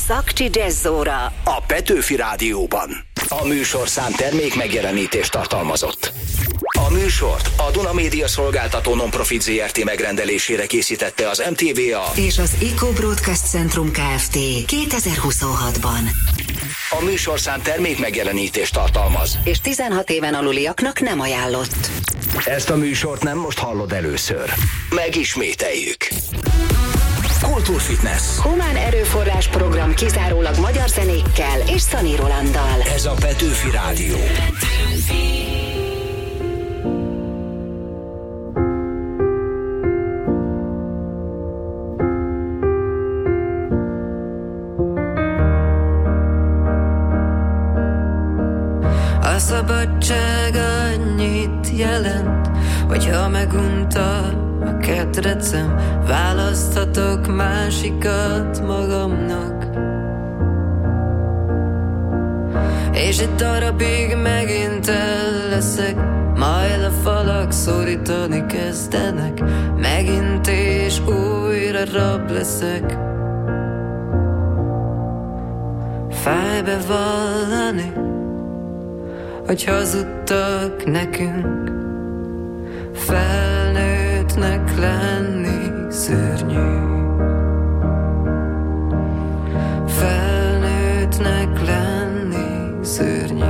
Szakcsi Jazzóra a Petőfi Rádióban. A műsorszám termék megjelenítést tartalmazott. A műsort a Duna Média Szolgáltató Nonprofit Zrt. Megrendelésére készítette az MTVA és az Eco Broadcast Centrum Kft. 2026-ban. A műsorszám termék megjelenítést tartalmaz, és 16 éven aluliaknak nem ajánlott. Ezt a műsort nem most hallod először. Megismételjük. Kultúrfitness. Humán erőforrás program kizárólag magyar zenékkel és Szani Rolanddal. Ez a Petőfi Rádió. A szabadság annyit jelent, hogyha megunta a kedrecem, választhatok másikat magamnak. És egy darabig megint el leszek, majd a falak szorítani kezdenek, megint és újra rab leszek. Fáj bevallani, hogy hazudtak nekünk, felnőttnek lenni szörnyű. Felnőttnek lenni szörnyű.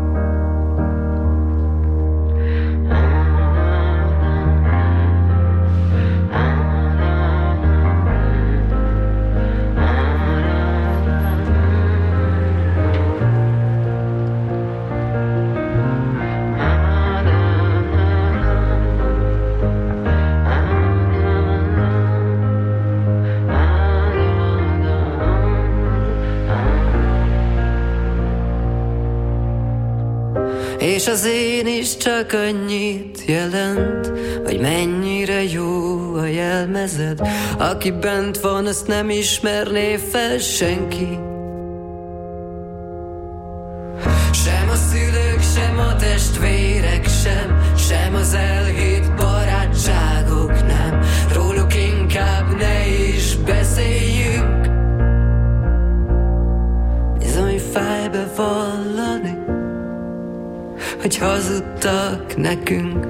És az én is csak annyit jelent, hogy mennyire jó a jelmezed. Aki bent van, azt nem ismerné fel senki. Sem a szülők, sem a testvérek, sem az elhitt barátságok, nem. Róluk inkább ne is beszéljünk. Bizony fáj bevallani, hogy hazudtak nekünk,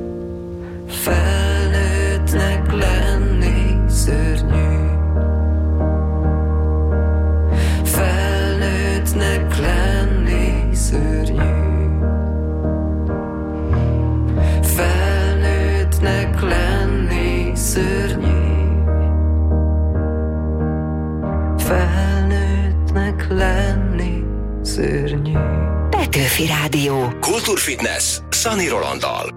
felnőttnek lenni szörnyű. Felnőttnek lenni szörnyű. Felnőttnek lenni szörnyű. Felnőttnek lenni szörnyű. Petőfi Rádió. Kultúrfitness Szani Rolanddal.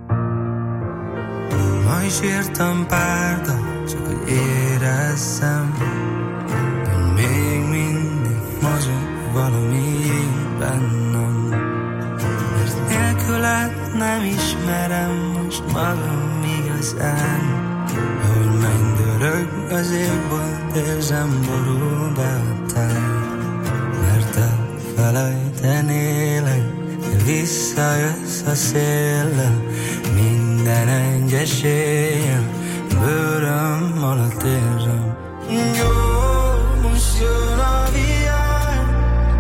Ma is írtam pár dal, csak hogy érezzem, hogy még mindig mozog valami bennem. Mert nélküled nem ismerem most magam igazán. Ahogy mennydörög az égbolt, érzem borul be a táj. Mert elfelejtenélek, de visszajössz a széllel. Minden egyes éjjel bőröm alatt érzem. Jó, most jön a viár,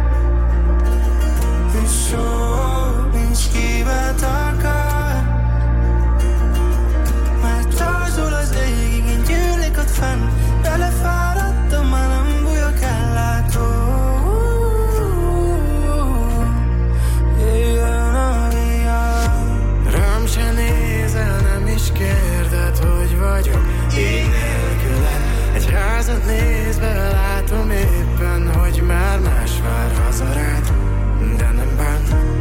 és soha nincs kivet akar. Mert alszol az égig, én gyűlik ott fenn, belefáradtam, már nem bújok ellátó. Jöjjön a viár. Rám se nézel, nem is kérded, hogy vagyok így nélküled. Egy házat nézve látom éppen, hogy már más vár haza rád. De nem bánt,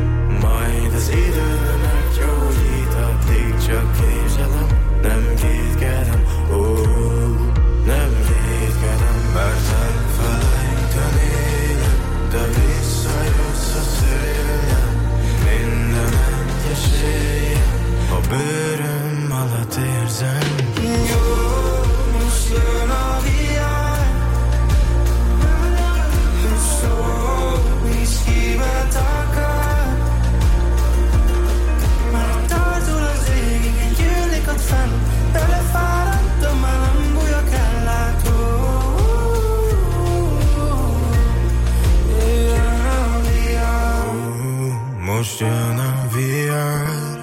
most jön a vihar.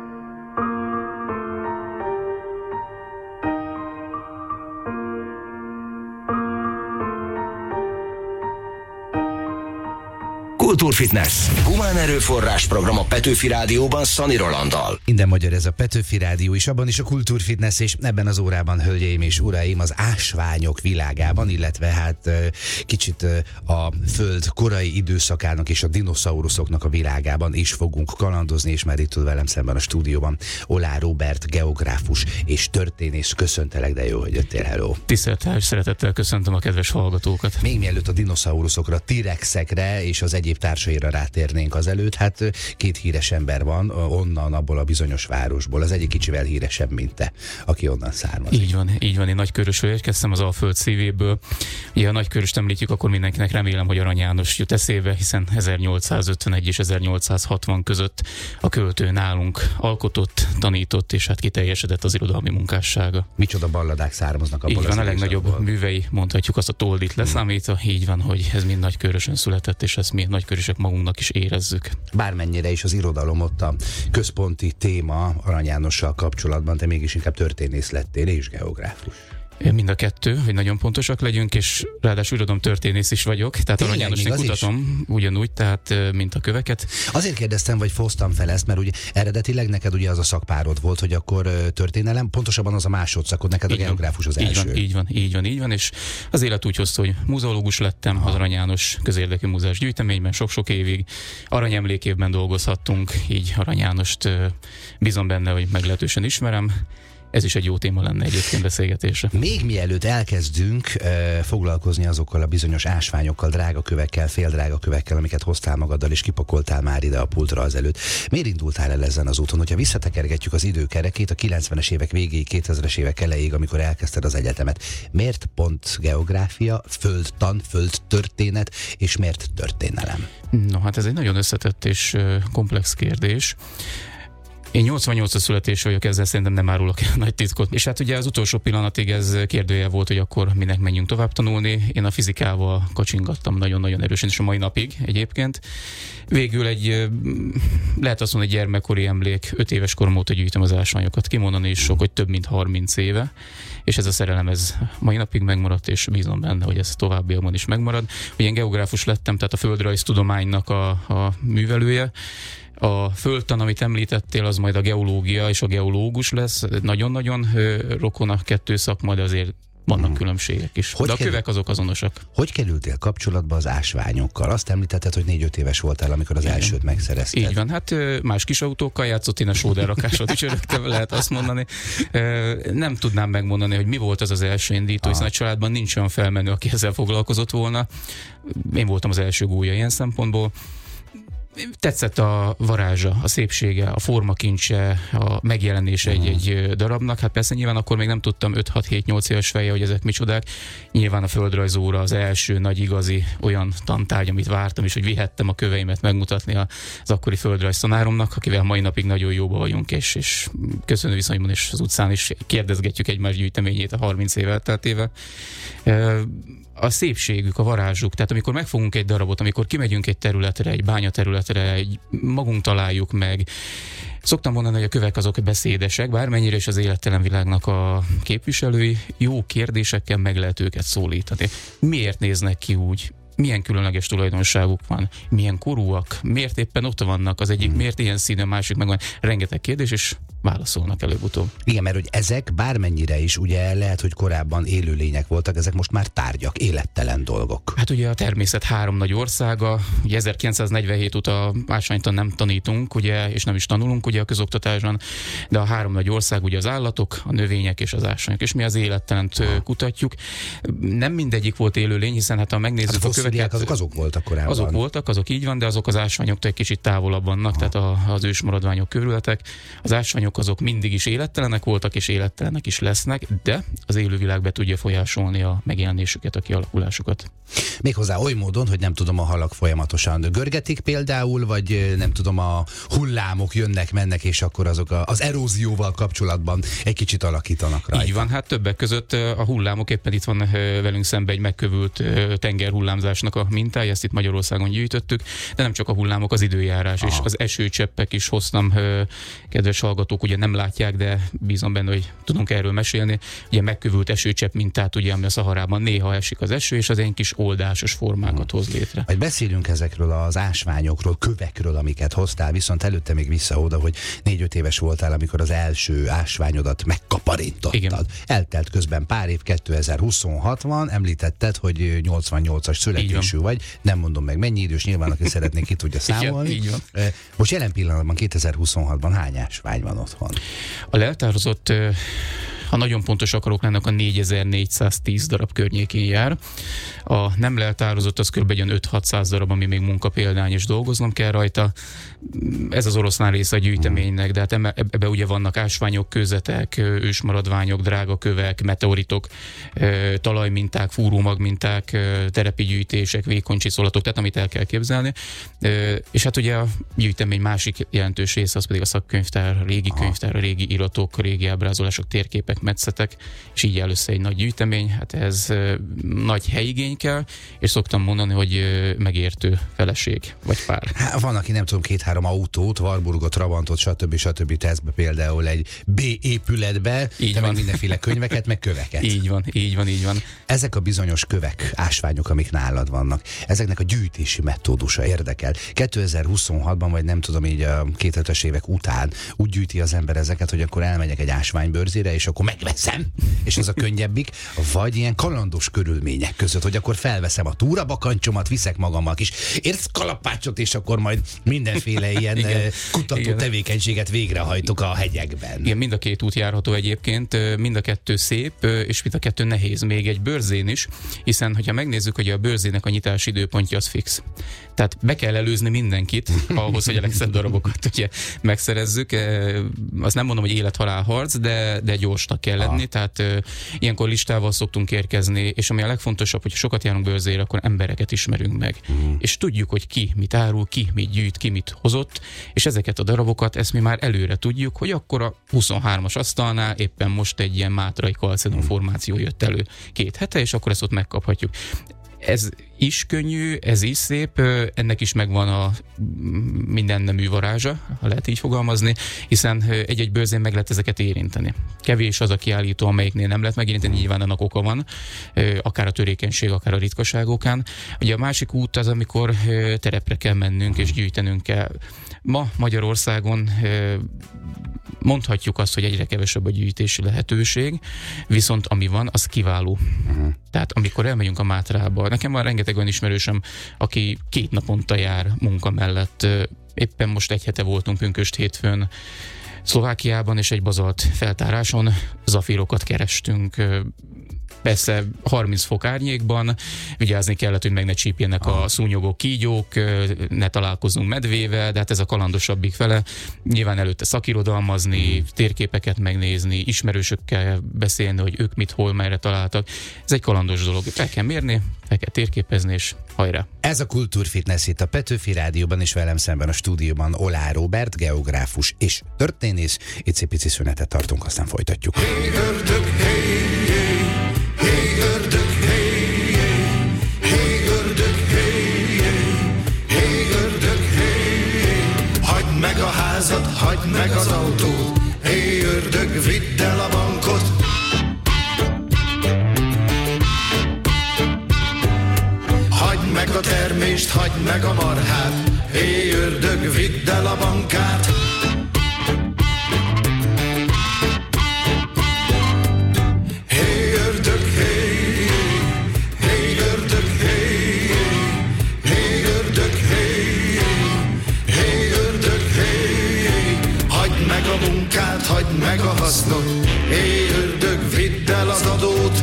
Kultúrfitness. Humán erőforrás program a Petőfi Rádióban Szani Rolanddal. Minden magyar ez a Petőfi Rádió is, abban is a Kultúrfitness, és ebben az órában, hölgyeim és uraim, az ásványok világában, illetve hát kicsit a Föld korai időszakának és a dinoszauruszoknak a világában is fogunk kalandozni, és már itt tud velem szemben a stúdióban Oláh Róbert, geográfus és történész. Köszöntelek, de jó, hogy jöttél, hello. Tisztelettel és szeretettel köszöntöm a kedves hallgatókat. Még mielőtt a dinoszauruszokra, T-rexekre és az egyéb társaira rátérnénk azelőtt, hát két híres ember van onnan, abból a bizonyos városból. Az egyik kicsivel híresebb, mint te, aki onnan származik. Így van, én Nagykörösről érkeztem, az Alföld szívéből. Ugye a Nagyköröst említjük, akkor mindenkinek remélem, hogy Arany János jut eszébe, hiszen 1851 és 1860 között a költő nálunk alkotott, tanított, és hát kiteljesedett az irodalmi munkássága. Micsoda balladák származnak abból. Így van, a legnagyobb művei, mondhatjuk azt a Toldit leszámítva, így van, hogy ez mind Nagykörösön született, és ezt mi nagykörösek magunknak is érezzük. Bármennyire is az irodalom ott a központi téma Arany Jánossal kapcsolatban, te mégis inkább történész lettél és geográfus. Mind a kettő, hogy nagyon pontosak legyünk, és ráadásul irodalomtörténész is vagyok, tehát Arany Jánosnak kutatom ugyanúgy, tehát mint a köveket. Azért kérdeztem, vagy fosztam fel ezt, mert ugye eredetileg neked ugye az a szakpárod volt, hogy akkor történelem, pontosabban az a másodszakod, neked így a geográfus az első. Így van, és az élet úgy hozta, hogy muzeológus lettem az Arany János közérdekű múzeás gyűjteményben sok-sok évig. Aranyemlékévben dolgozhattunk, így Arany Jánost bízom benne, hogy meglehetősen ismerem. Ez is egy jó téma lenne egyébként beszélgetésre. Még mielőtt elkezdünk foglalkozni azokkal a bizonyos ásványokkal, drágakövekkel, féldrágakövekkel, amiket hoztál magaddal és kipakoltál már ide a pultra azelőtt. Miért indultál el ezen az úton? Hogyha visszatekergetjük az időkerekét a 90-es évek végéig, 2000-es évek elejéig, amikor elkezdted az egyetemet, miért pont geográfia, földtan, földtörténet, és miért történelem? No, hát ez egy nagyon összetett és komplex kérdés. Én 88-as születés vagyok, ezzel szerintem nem árulok nagy titkot. És hát ugye az utolsó pillanatig ez kérdője volt, hogy akkor minek menjünk tovább tanulni. Én a fizikával kacsingattam nagyon-nagyon erősen, és a mai napig egyébként. Végül lehet azt mondani, egy gyermekkori emlék, 5 éves korom óta gyűjtöm az ásványokat. Kimondani is sok, hogy több mint 30 éve. És ez a szerelem, ez mai napig megmaradt, és bízom benne, hogy ez továbbiakban is megmarad. Hogy én geográfus lettem, tehát a földrajztudománynak a művelője. A földtan, amit említettél, az majd a geológia és a geológus lesz. Nagyon-nagyon rokon a kettő szakma, de azért vannak különbségek is. De a kövek azok azonosak. Hogy kerültél kapcsolatba az ásványokkal? Azt említetted, hogy 4-5 éves voltál, amikor az elsőt megszerezted. Így van, hát más kis autókkal játszott, én a sóderrakásot is öröktem, lehet azt mondani. Nem tudnám megmondani, hogy mi volt az első indító, hiszen a családban nincs olyan felmenő, aki ezzel foglalkozott volna. Én voltam az első gólya ilyen szempontból. Tetszett a varázsa, a szépsége, a formakincse, a megjelenése egy darabnak. Hát persze nyilván akkor még nem tudtam 5-6-7-8 éves feje, hogy ezek micsodák. Nyilván a földrajzóra az első nagy igazi olyan tantárgy, amit vártam, és hogy vihettem a köveimet megmutatni az akkori földrajztanáromnak, akivel mai napig nagyon jóba vagyunk, és köszönő viszonyban és az utcán is kérdezgetjük egymás gyűjteményét a 30 év elteltével. A szépségük, a varázsuk, tehát amikor megfogunk egy darabot, amikor kimegyünk egy területre, egy bányaterületre, magunk találjuk meg. Szoktam mondani, hogy a kövek azok beszédesek, bármennyire is az élettelen világnak a képviselői, jó kérdésekkel meg lehet őket szólítani. Miért néznek ki úgy? Milyen különleges tulajdonságuk van? Milyen korúak? Miért éppen ott vannak? Az egyik miért ilyen színű, a másik meg van. Rengeteg kérdés, és válaszolnak előbb-utóbb. Igen, mert hogy ezek bármennyire is ugye lehet, hogy korábban élőlények voltak, ezek most már tárgyak, élettelen dolgok. Hát ugye a természet 3 nagy országa, ugye 1947 óta ásványtan nem tanítunk, ugye, és nem is tanulunk ugye a közoktatásban, de a 3 nagy ország ugye az állatok, a növények és az ásványok, és mi az élettelent kutatjuk. Nem mindegyik volt élőlény, hiszen hát ha megnézzük a köveket, azok voltak korábban. Azok voltak, azok így van, de azok az ásványoktól egy kicsit távolabb vannak, tehát az ősmaradványok körületek. Az ásványok ásványok azok mindig is élettelenek voltak, és élettelenek is lesznek, de az élővilág be tudja folyásolni a megjelenésüket, a kialakulásukat. Méghozzá oly módon, hogy nem tudom, a halak folyamatosan görgetik például, vagy nem tudom, a hullámok jönnek-mennek, és akkor azok az erózióval kapcsolatban egy kicsit alakítanak rajta. Így van, hát többek között a hullámok, éppen itt van velünk szembe egy megkövült tengerhullámzásnak a mintája, ezt itt Magyarországon gyűjtöttük, de nem csak a hullámok, az időjárás és az esőcseppek is hoztam, kedves hallgatók, ugye nem látják, de bízom benne, hogy tudunk erről mesélni. Ugye megkövült esőcsepp mintát, ugye, ami a Szaharában néha esik az eső, és az egy kis oldásos formákat hoz létre. Majd beszélünk ezekről az ásványokról, kövekről, amiket hoztál, viszont előtte még vissza oda, hogy 4-5 éves voltál, amikor az első ásványodat megkaparintottad. Igen. Eltelt közben pár év, 2026 van, említetted, hogy 88-as születésű vagy, nem mondom meg mennyi idős, nyilván aki szeretné, ki tudja számolni. Igen, így van. Most jelen pillanatban 2026-ban hány ásvány van otthon? A leltározott, ha nagyon pontos akarok lenni, a 4410 darab környékén jár. A nem leltározott az kb. 5-600 darab, ami még munkapéldány, és dolgoznom kell rajta. Ez az oroszlán része a gyűjteménynek, de hát ebbe ugye vannak ásványok, kőzetek, ősmaradványok, drágakövek, meteoritok, talajminták, fúrómagminták, terepi gyűjtések, vékony csiszolatok, tehát amit el kell képzelni. És hát ugye a gyűjtemény másik jelentős része az pedig a szakkönyvtár, a régi könyvtár, a régi iratok, régi ábrázolások, térképek, metszetek, és így áll össze egy nagy gyűjtemény. Hát ez nagy helyigény kell, és szoktam mondani, hogy megértő feleség, vagy pár. Hát van, aki nem tudom, 2-3 autót, Warburgot, Trabantot, stb. Tesz be például egy B épületbe, meg mindenféle könyveket, meg köveket. Így van. Ezek a bizonyos kövek, ásványok, amik nálad vannak, ezeknek a gyűjtési metódusa érdekel. 2026-ban, vagy nem tudom, így a 2000-es évek után úgy gyűjti az ember ezeket, hogy akkor elmegyek egy ásványbőrzére, és akkor megveszem, és ez a könnyebbik, vagy ilyen kalandos körülmények között, hogy akkor felveszem a túrabakancsomat, viszek magammal kis érckalapácsot, és akkor majd mindenféle ilyen kutató tevékenységet végrehajtok a hegyekben. Igen, mind a két út járható egyébként, mind a kettő szép, és mind a kettő nehéz, még egy bőrzén is, hiszen hogyha megnézzük, hogy a bőrzének a nyitási időpontja az fix. Tehát be kell előzni mindenkit ahhoz, hogy a legszebb darabokat ugye megszerezzük. Azt nem mondom, hogy élet-halál harc, de gyorsnak kell lenni, tehát ilyenkor listával szoktunk érkezni, és ami a legfontosabb, hogy sokat járunk bőrzére, akkor embereket ismerünk meg. És tudjuk, hogy ki mit árul, ki mit gyűjt, ki mit hozott, és ezeket a darabokat, ezt mi már előre tudjuk, hogy akkor a 23-as asztalnál éppen most egy ilyen mátrai kalcedon formáció jött elő 2 hete, és akkor ezt ott megkaphatjuk. Ez is könnyű, ez is szép, ennek is megvan a minden nemű varázsa, ha lehet így fogalmazni, hiszen egy-egy bőrzén meg lehet ezeket érinteni. Kevés az a kiállító, amelyiknél nem lehet megérinteni, nyilván annak oka van, akár a törékenység, akár a ritkaságokán. Ugye a másik út az, amikor terepre kell mennünk és gyűjtenünk kell. Ma Magyarországon mondhatjuk azt, hogy egyre kevesebb a gyűjtési lehetőség, viszont ami van, az kiváló. Tehát amikor elmegyünk a Mátrába, nekem van rengeteg olyan ismerősöm, aki 2 naponta jár munka mellett. Éppen most 1 hete voltunk pünkösd hétfőn Szlovákiában, és egy bazalt feltáráson zafírokat kerestünk. Persze 30 fok árnyékban, vigyázni kellett, hogy meg ne csípjenek a szúnyogok, kígyók, ne találkozzunk medvével, de hát ez a kalandosabbik fele. Nyilván előtte szakirodalmazni, térképeket megnézni, ismerősökkel beszélni, hogy ők mit, hol, merre találtak. Ez egy kalandos dolog. Fel kell mérni, fel kell térképezni, és hajrá! Ez a Kultúrfitness itt a Petőfi Rádióban, és velem szemben a stúdióban Oláh Róbert, geográfus és történész. Itt szép pici szünetet tartunk, aztán folytatjuk. Hey, ördög, hey, hey. Hey, ördög, hey, hey, ördög, hey, hey, ördög, hey, hagyd meg a házat, hagyd meg az autót, hey, ördög, vidd el a bankot. Hagyd meg a termést, hagyd meg a marhát, hey, ördög, vidd el a bankát. Hagyd meg a hasznot, hé ördög, vidd el az adót.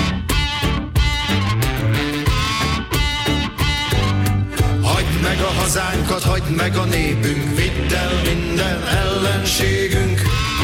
Hagyd meg a hazánkat, hagyd meg a népünk, vidd el minden ellenségünk.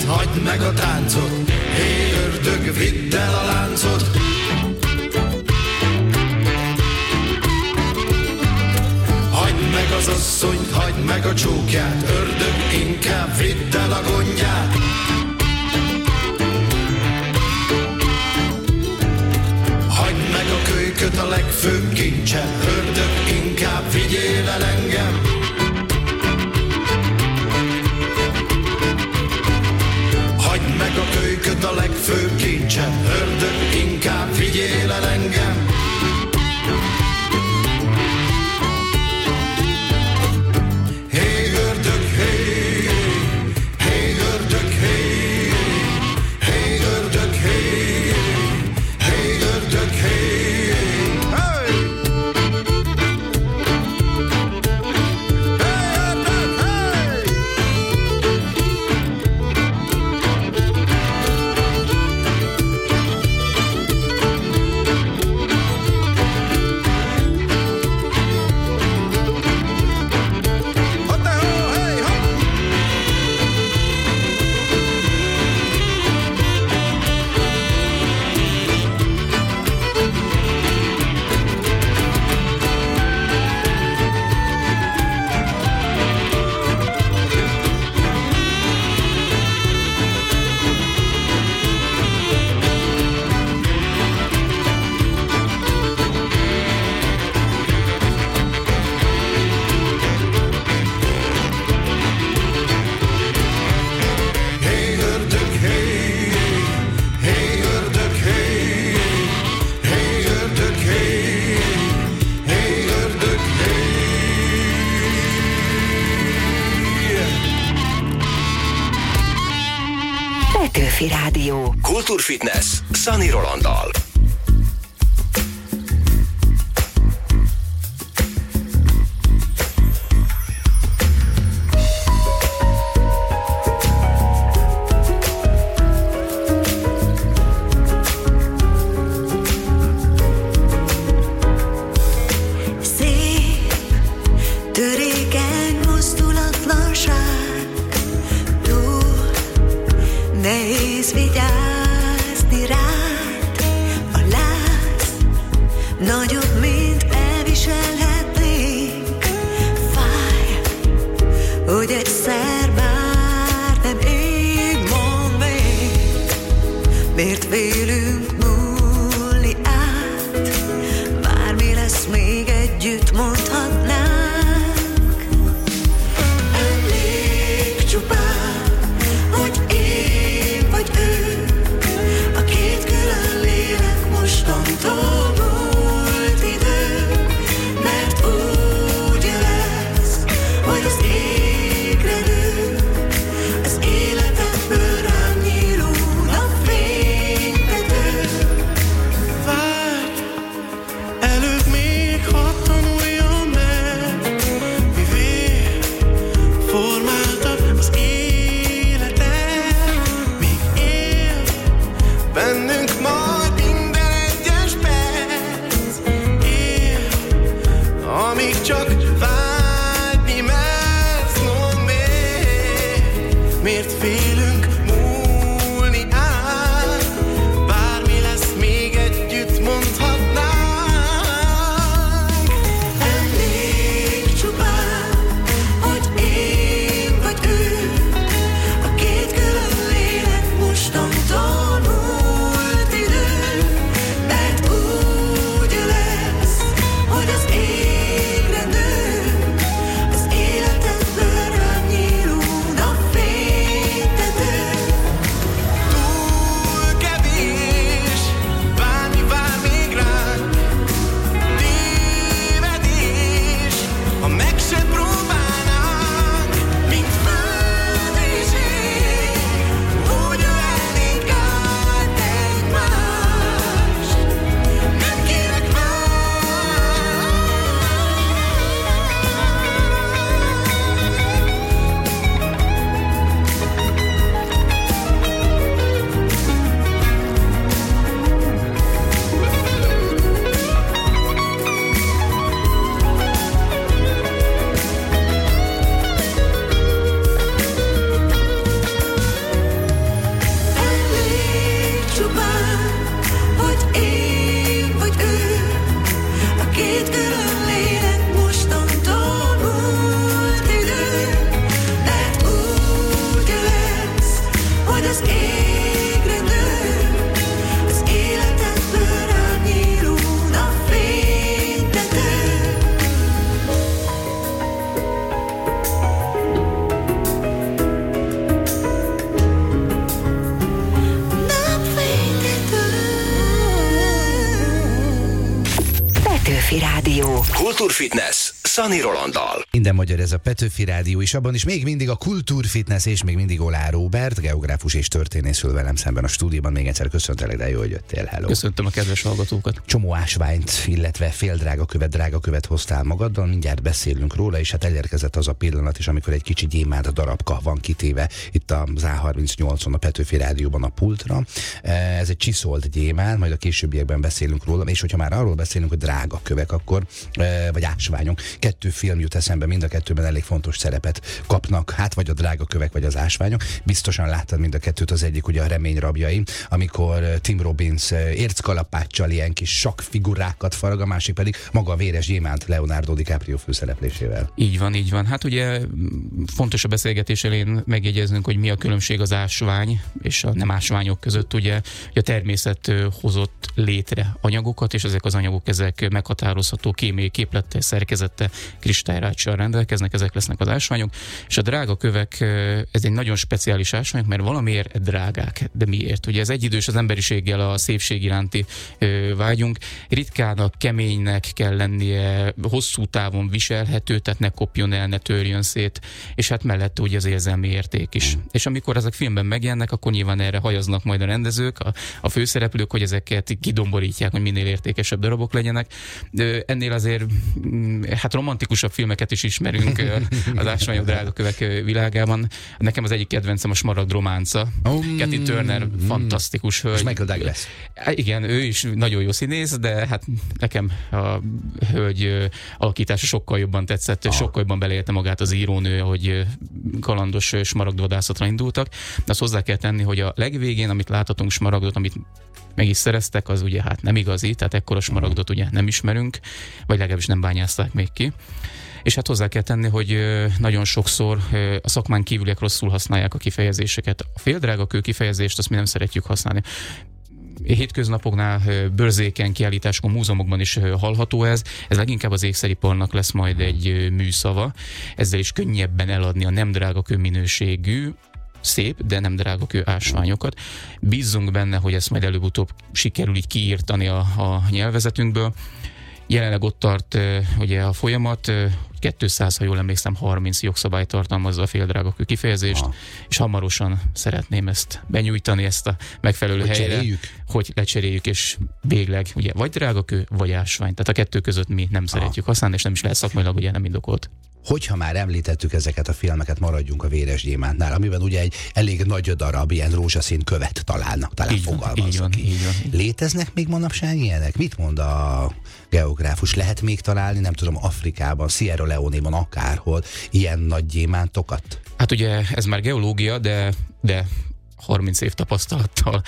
élet, hagyd meg a táncot, hé ördög, vidd el a láncot. Hagyd meg az asszonyt, hagyd meg a csókját, ördög, inkább vidd el a gondját. Hagyd meg a kölyköt, a legfőbb kincsem, ördög, inkább vigyél el engem. Hagyd meg a kölyköt, a legfőbb kincsem, ördög, inkább vigyél el engem. Hé ördög, hé, hé ördög, hé, hé ördög, hé, hé ördög, hé. Petőfi Rádió. Kultúrfitness Szani Rolanddal. Nehéz vigyázni rád, a láz nagyobb, mint elviselhetnénk. Fáj, hogy egyszer már nem ég, mondd még, miért félünk múlni át, bármi lesz, még együtt mondhatnánk. Elég csupán, hogy én vagy ő, a két külön lélek mostantól múlt idő, mert úgy lesz, hogy az égre nő, az életedből rám nyíló napfénytető. Várj, előbb még hadd tanuljam meg, mivé formáltad az életet, míg él bennünk majd minden egyes perc. Él, amíg csak vágyni mersz, mondd még, miért félünk múlni át, bármi lesz, még együtt mondhatnánk. Elég csupán, hogy én vagy ő, a két külön lélek mostantól múlt idő, mert úgy lesz, hogy az égre nő, az életedből rám nyíló napfénytető. Kultúrfitness Szani Rolanddal. Minden magyar ez a Petőfi Rádió, és abban is még mindig a Kultúrfitness, és még mindig Olá Róbert, geográfus és történész ül velem szemben a stúdióban. Még egyszer köszöntelek, de jó, hogy jöttél. Hello. Köszöntöm a kedves hallgatókat. Csomó ásványt, illetve fél drágakövet hoztál magaddal, mindjárt beszélünk róla, és hát elérkezett az a pillanat is, amikor egy kicsi gyémánt darabka van kitéve itt az A38-on a Petőfi Rádióban a pultra. Ez egy csiszolt gyémánt, majd a későbbiekben beszélünk róla, és hogyha már arról beszélünk, hogy drágakövek, akkor vagy ásványok. 2 film jut eszembe, mind a 2-ben elég fontos szerepet kapnak, hát vagy a drágakövek, vagy az ásványok. Biztosan láttad mind a 2-t, az egyik ugye a Remény rabjai, amikor Tim Robbins érckalapáccsal ilyen kis sakkfigurákat farag, a másik pedig maga a Véres gyémánt Leonardo DiCaprio főszereplésével. Így van. Hát ugye fontos a beszélgetés elején megjegyeznünk, hogy mi a különbség az ásvány és a nem ásványok között. Ugye a természet hozott létre anyagokat, és ezek az anyagok ezek meghatározható kémiai képlettel, szerkezettel, kristályráccsal rendelkeznek, ezek lesznek az ásványok, és a drágakövek, ez egy nagyon speciális ásványok, mert valamiért drágák. De miért? Ugye ez egyidős az emberiséggel a szépség iránti vágyunk. Ritkának, keménynek kell lennie, hosszú távon viselhető, tehát ne kopjon el, ne törjön szét, és hát mellette ugye az érzelmi érték is. És amikor ezek filmben megjelennek, akkor nyilván erre hajaznak majd a rendezők, a főszereplők, hogy ezeket kidomborítják, hogy minél értékesebb darabok legyenek. De ennél azért hát romantikusabb filmeket is ismerünk az ásványok drágakövek világában. Nekem az egyik kedvencem a Smaragd románca. Kathleen Turner, fantasztikus hölgy. És Michael Douglas. Igen, ő is nagyon jó színész, de hát nekem a hölgy alakítása sokkal jobban tetszett, sokkal jobban beleélte magát az írónő, hogy kalandos smaragdvadászatra indultak. De azt hozzá kell tenni, hogy a legvégén, amit láthatunk smaragdot, amit meg is szereztek, az ugye hát nem igazi, tehát ekkora smaragdot ugye nem ismerünk, vagy legalábbis nem bányázták még ki. És hát hozzá kell tenni, hogy nagyon sokszor a szakmán kívüliek rosszul használják a kifejezéseket. A féldrágakő kifejezést azt mi nem szeretjük használni. Hétköznapoknál, bőrzéken, kiállításkon, múzeumokban is hallható ez. Ez leginkább az ékszeriparnak lesz majd egy műszava. Ezzel is könnyebben eladni a nem drágakő minőségű, szép, de nem drágakő ásványokat. Bízzunk benne, hogy ezt majd előbb-utóbb sikerül így kiírtani a nyelvezetünkből. Jelenleg ott tart ugye a folyamat, 200, ha jól emlékszem, 30 jogszabály tartalmazza a féldrágakő kifejezést, és hamarosan szeretném ezt benyújtani, ezt a megfelelő helyre, hogy lecseréljük, és végleg ugye vagy drágakő, vagy ásvány. Tehát a kettő között mi nem szeretjük használni, és nem is lehet szakmailag ugye nem indokolt. Hogyha már említettük ezeket a filmeket, maradjunk a Véres gyémántnál, amiben ugye egy elég nagy darab, ilyen rózsaszín követ találnak, talán fogalmazok. Így van. Léteznek még manapság ilyenek? Mit mond a geográfus? Lehet még találni, nem tudom, Afrikában, Sierra Leone-ban, akárhol ilyen nagy gyémántokat? Hát ugye ez már geológia, de 30 év tapasztalattal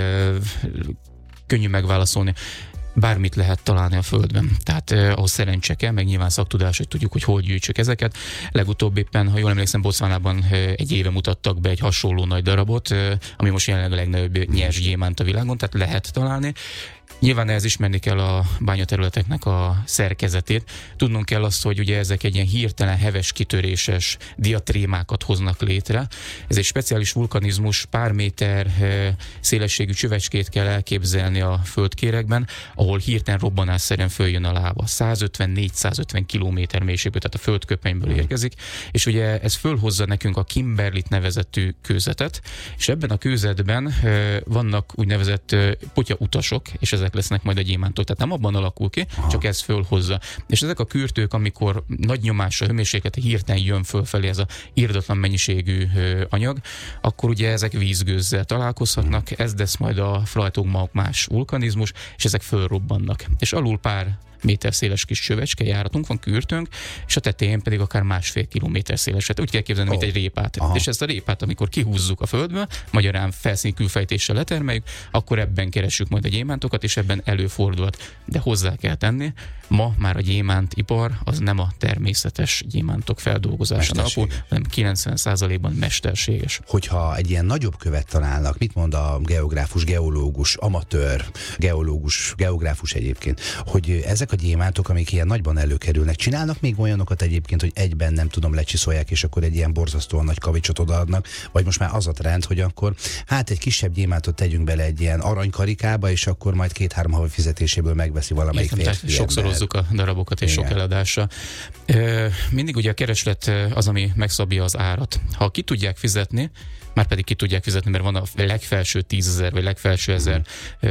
könnyű megválaszolni. Bármit lehet találni a Földben. Tehát ahhoz szerencse kell, meg nyilván szaktudás, hogy tudjuk, hogy hol gyűjtsük ezeket. Legutóbb éppen, ha jól emlékszem, Botswanában egy éve mutattak be egy hasonló nagy darabot, ami most jelenleg a legnagyobb nyers gyémánt a világon, tehát lehet találni. Nyilván ehhez ismerni kell a bányaterületeknek a szerkezetét. Tudnunk kell azt, hogy ugye ezek egy ilyen hirtelen heves kitöréses diatrémákat hoznak létre. Ez egy speciális vulkanizmus, pár méter szélességű csövecskét kell elképzelni a földkéregben, ahol hirtelen robbanásszerűen följön a láva. 150-450 kilométer mélységből, tehát a földköpenyből érkezik, és ugye ez fölhozza nekünk a Kimberlit nevezetű kőzetet, és ebben a kőzetben vannak úgynevezett potyautasok, és ezek lesznek majd a gyémántok. Tehát nem abban alakul ki, csak ez fölhozza. És ezek a kürtők, amikor nagy nyomásra, hőmérséklete hirtelen jön fölfelé ez a irdatlan mennyiségű anyag, akkor ugye ezek vízgőzzel találkozhatnak, ez lesz majd a Flaitog-Magmás vulkanizmus, és ezek fölrobbannak. És alul pár méter széles kis csövecske járatunk van, kürtőnk, és a tetején pedig akár 1,5 kilométer széles. Hát úgy kell képzelni, mint egy répát. És ezt a répát, amikor kihúzzuk a földből, magyarán felszíni külfejtéssel letermeljük, akkor ebben keressük majd a gyémántokat, és ebben előfordulhat. De hozzá kell tenni, ma már a gyémántipar az nem a természetes gyémántok feldolgozása alapul, hanem 90%-ban mesterséges. Hogyha egy ilyen nagyobb követ találnak, mit mond a geográfus, geológus, amatőr, geológus, geográfus egyébként, hogy ezek ezek a gyémántok, amik ilyen nagyban előkerülnek, csinálnak még olyanokat egyébként, hogy egyben nem tudom, lecsiszolják, és akkor egy ilyen borzasztóan nagy kavicsot odaadnak, vagy most már az a trend, hogy akkor hát egy kisebb gyémántot tegyünk bele egy ilyen aranykarikába, és akkor majd 2-3 havi fizetéséből megveszi valamelyik férfi. Sokszorozzuk a darabokat és sok eladása. Mindig ugye a kereslet az, ami megszabja az árat. Ha ki tudják fizetni, már pedig ki tudják fizetni, mert van a legfelső 10 000 vagy legfelső 1000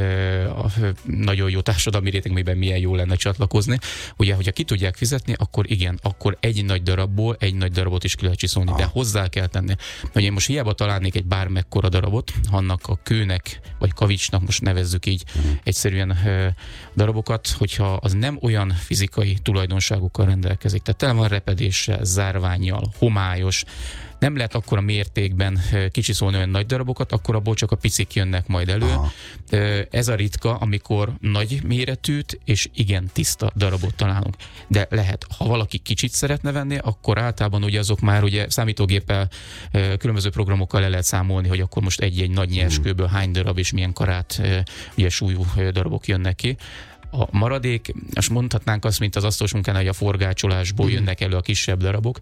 nagyon jó társadalmi rétegben milyen jó lenne csatlakozni. Ugye, hogyha ki tudják fizetni, akkor igen, akkor egy nagy darabból egy nagy darabot is ki lehet csiszolni, de hozzá kell tenni. Hogy én most hiába találnék egy bármekkora darabot, annak a kőnek, vagy kavicsnak, most nevezzük így egyszerűen darabokat, hogyha az nem olyan fizikai tulajdonságokkal rendelkezik, tehát tele van repedéssel, zárvánnyal, homályos, nem lehet akkora mértékben kicsiszolni olyan nagy darabokat, akkor abból csak a picik jönnek majd elő. Ez a ritka, amikor nagy méretűt és igen tiszta darabot találunk. De lehet, ha valaki kicsit szeretne venni, akkor általában ugye azok már ugye számítógéppel, különböző programokkal le lehet számolni, hogy akkor most egy-egy nagy nyerskőből hány darab és milyen karát ugye súlyú darabok jönnek ki. A maradék, most mondhatnánk azt, mint az asztalos munkánál, hogy a forgácsolásból jönnek elő a kisebb darabok.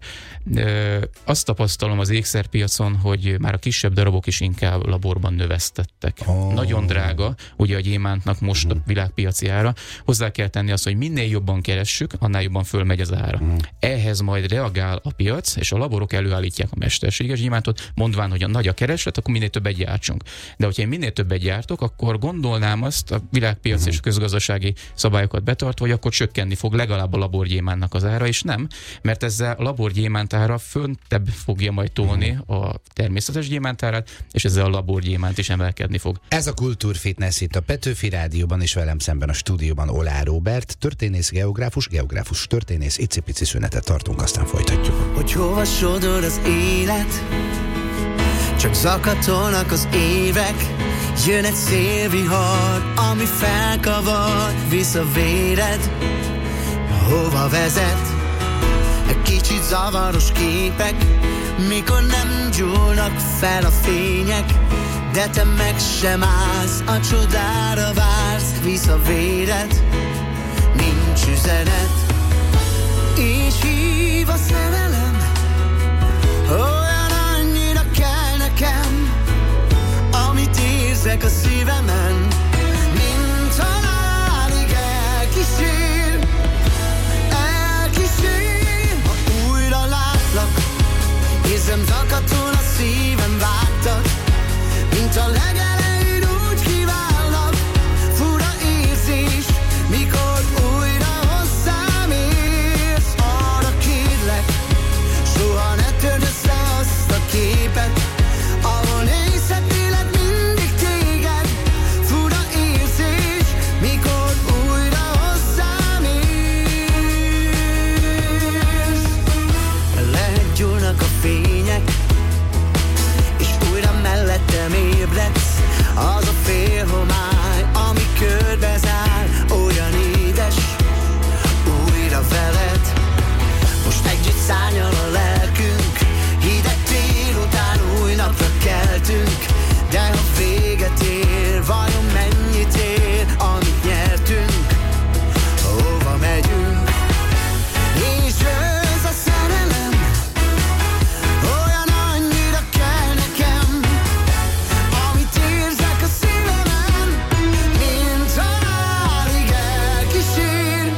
Azt tapasztalom az ékszerpiacon, hogy már a kisebb darabok is inkább laborban növesztettek. Nagyon drága, ugye a gyémántnak most a világpiaci ára. Hozzá kell tenni azt, hogy minél jobban keressük, annál jobban fölmegy az ára. Ehhez majd reagál a piac, és a laborok előállítják a mesterséges gyémántot, mondván, hogy a nagy a kereslet, akkor minél többet gyártsunk. De hogyha én minél többet gyártok, akkor gondolnám azt a világpiac és a közgazdasági szabályokat betartva, hogy akkor csökkenni fog legalább a laborgyémánnak az ára, és nem, mert ezzel a laborgyémánt ára föntebb fogja majd tolni a természetes gyémántárát, és ezzel a laborgyémánt is emelkedni fog. Ez a Kultúrfitness itt a Petőfi Rádióban, és velem szemben a stúdióban Oláh Róbert, történész, geográfus, történész, icipici szünetet tartunk, aztán folytatjuk. Hogy hova sodor az élet, csak zakatolnak az évek, jön egy szélvihar, ami felkavar, visz a véred, hova vezet? Egy kicsit zavaros képek, mikor nem gyúlnak fel a fények, de te meg sem állsz, a csodára vársz, visz a véred, nincs üzenet, és hív a szerelem, olyan annyira kell nekem, amit érzek a szívemen, mint halálig elkísér, ha újra látlak, érzem zakatol a szívem, vágtat, mint a legelején úgy kívánlak, fura érzés, mikor újra hozzám érsz, arra kérlek, soha ne törd össze azt a képet, ahol nézhetélek mindig téged, fura érzés, mikor újra hozzám érsz. Lehet gyúlnak a fények, és újra mellettem ébredsz, az a félhomály, ami körbezár, olyan édes, újra veled, most együtt szárnyal a lelkünk, hideg délután új napra keltünk, de ha véget ér, vajon mennyit ér, amit nyertünk, hova megyünk? És ez a szerelem, olyan annyira kell nekem, amit érzek a szívemen, mint halálig elkísér,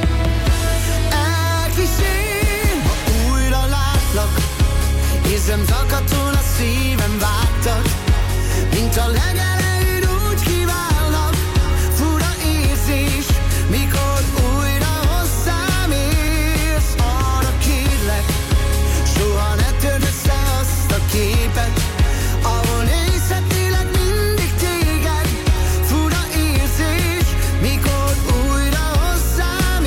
ha újra látlak, érzem zakatol a szívem, vágtat, mint a legelején úgy kívánlak, fura érzés, mikor újra hozzám érsz, arra kérlek, soha ne törd össze azt a képet, ahol nézhetélek mindig téged, fura érzés, mikor újra hozzám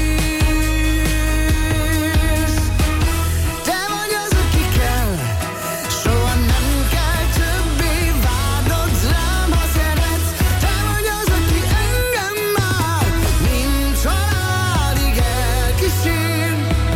érsz. Te vagy az, aki kell, soha nem kell többé várnod rám, ha szeretsz. Te vagy az, aki engem már, mint halálig elkísér,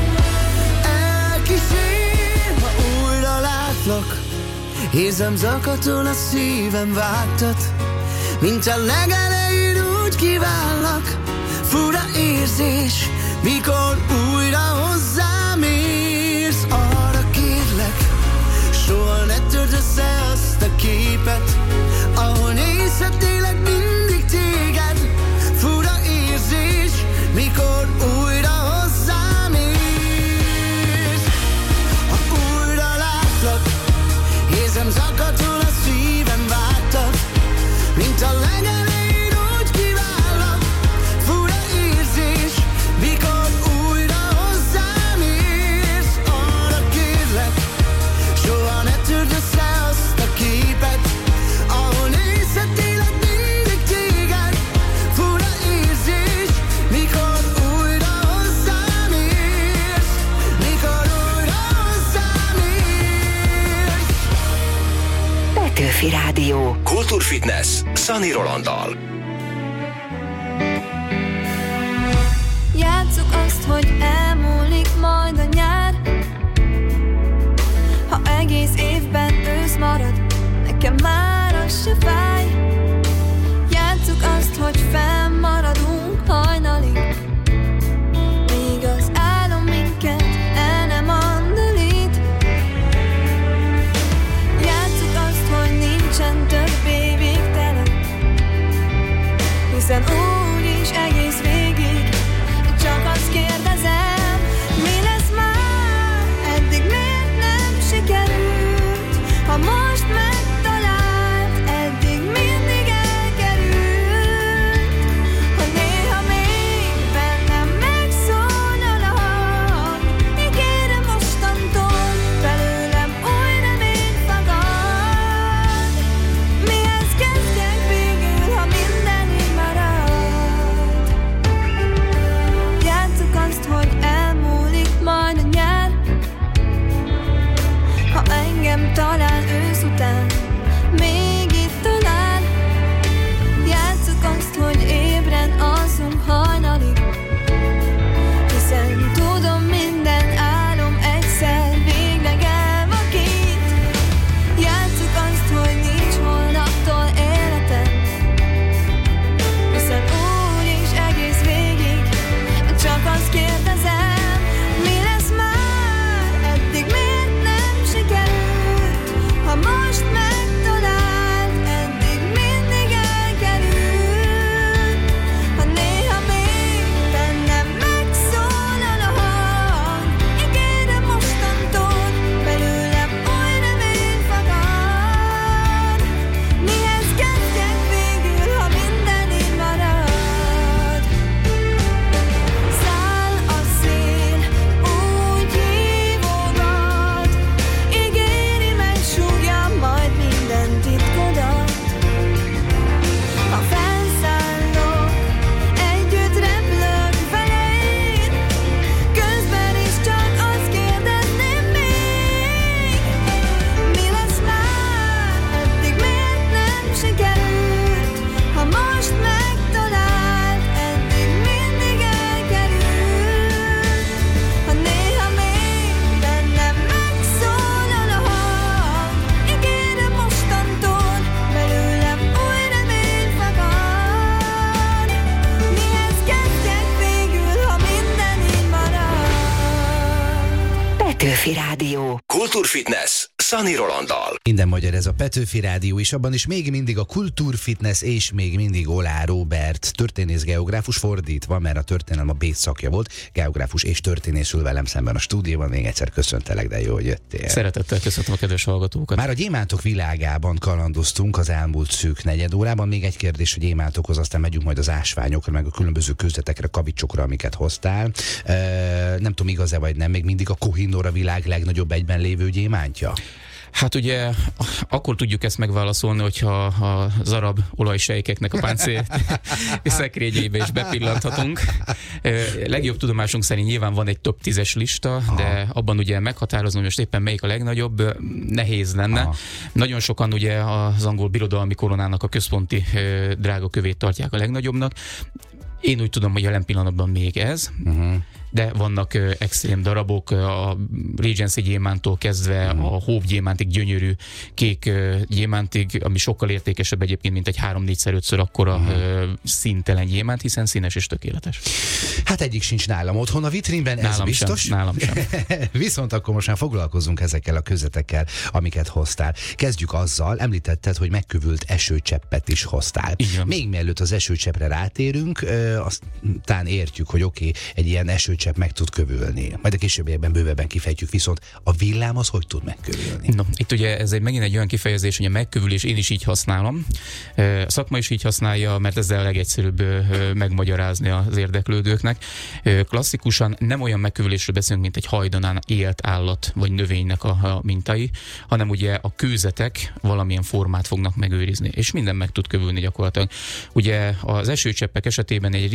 ha újra látlak, érzem zakatol a szívem, vágtat, mint a legelején úgy kívánlak, Fura érzés, mikor újra hozzám érsz. Arra kérlek, soha ne törd össze azt a képet, ahol nézhetélek mindig téged. Fura érzés, mikor újra hozzám érsz. Ha újra látlak, érzem zakatol a szívem, vágtat, mint a legelején úgy kivállak. Fura érzés, mikor újra hozzám érsz. Arra kérlek, soha ne törd össze azt a képet, ahol nézhetélek mindig téged. Fura érzés, mikor újra hozzám érsz. Mikor újra hozzám érsz. Petőfi Rádió. Kultúrfitness Szani Rolanddal. Játsszuk azt, hogy elmúlik majd a nyár. Ha egész évben ősz marad, nekem már az se fáj. Játsszuk azt, hogy fennmaradunk hajnalig, míg az álom minket el nem andalít. Játsszuk azt, hogy nincsen többé végtelen, hiszen úgyis egész végig csak azt kérdezem, mi lesz már, eddig miért nem sikerült. Ha most megtalált, eddig mindig elkerült. Ha néha még bennem megszólal a hang, ígérem mostantól, belőlem új remény fakad. Mihez kezdjek végül, ha minden így marad? Játsszuk azt, hogy elmúlik majd a nyár. Ha engem talál ősz után, még itt talál. Játsszuk azt, hogy ébren alszunk hajnalig, hiszen tudom, minden álom egyszer végleg elvakít. Játsszuk azt, hogy nincs holnaptól életem, hiszen úgyis egész végig csak azt kérdezem, mi lesz már, eddig miért nem sikerült. Ha most megtalált, eddig mindig elkerült. Ha néha még bennem megszólal a hang, ígérem mostantól, belőlem új remény fakad. Mihez kezdjek végül, ha minden így marad? Száll a szél, úgy hívogat, ígéri, megsúgja majd minden titkodat. Ha felszállok, együtt repülök vele én, közben is csak azt kérdezném még, mi lesz már, eddig miért nem sikerült. Ha most megtalált, eddig mindig elkerült. Ha néha még bennem megszólal a hang, ígérem mostantól, belőlem új remény fakad. Mihez kezdjek végül, ha minden így marad? Petőfi Rádió. Kultúrfitness Szani Rolanddal. Minden magyar ez a Petőfi Rádió, és abban is még mindig a kultúrfitness, és még mindig Olá Róbert, történész, geográfus, fordítva, mert a történelem a B szakja volt, geográfus és történész ül velem szemben a stúdióban. Még egyszer köszöntelek, de jó, hogy jöttél. Szeretettel köszöntöm a kedves hallgatókat. Már a gyémántok világában kalandoztunk az elmúlt szűk negyed órában. Még egy kérdés a gyémántokhoz, aztán megyünk majd az ásványokra, meg a különböző közvetekre, kavicsokra, amiket hoztál. Nem tudom, igaz-e vagy nem, még mindig a Kohinoor a világ legnagyobb egyben lévő gyémántja? Hát ugye akkor tudjuk ezt megválaszolni, hogyha az arab olajsejkeknek a páncél szekrényébe is bepillanthatunk. Legjobb tudomásunk szerint nyilván van egy top 10-es lista, de abban ugye meghatározni, most éppen melyik a legnagyobb, nehéz lenne. Nagyon sokan ugye az angol birodalmi koronának a központi drágakövét tartják a legnagyobbnak. Én úgy tudom, hogy jelen pillanatban még ez. de vannak extrém darabok, a Regency gyémántól kezdve a Hope gyémántig, gyönyörű kék gyémántig, ami sokkal értékesebb egyébként, mint egy 3-4-5-ször akkora színtelen gyémánt, hiszen színes és tökéletes. Hát egyik sincs nálam otthon a vitrínben, ez Nálam biztos. Sem, nálam sem. Viszont akkor most már foglalkozunk ezekkel a kőzetekkel, amiket hoztál. Kezdjük azzal, említetted, hogy megkövült esőcseppet is hoztál. Még mielőtt az esőcseppre rátérünk, aztán értjük, hogy oké, egy ilyen esőcsepp meg tud kövülni. Majd a későbbiekben bővebben kifejtjük, viszont a villám az hogy tud megkövülni? No, itt ugye ez megint egy olyan kifejezés, hogy a megkövülés én is így használom. A szakma is így használja, mert ezzel a legegyszerűbb megmagyarázni az érdeklődőknek. Klasszikusan nem olyan megkövülésről beszélünk, mint egy hajdanán élt állat vagy növénynek a mintái, hanem ugye a kőzetek valamilyen formát fognak megőrizni, és minden meg tud kövülni gyakorlatilag. Ugye az esőcseppek esetében egy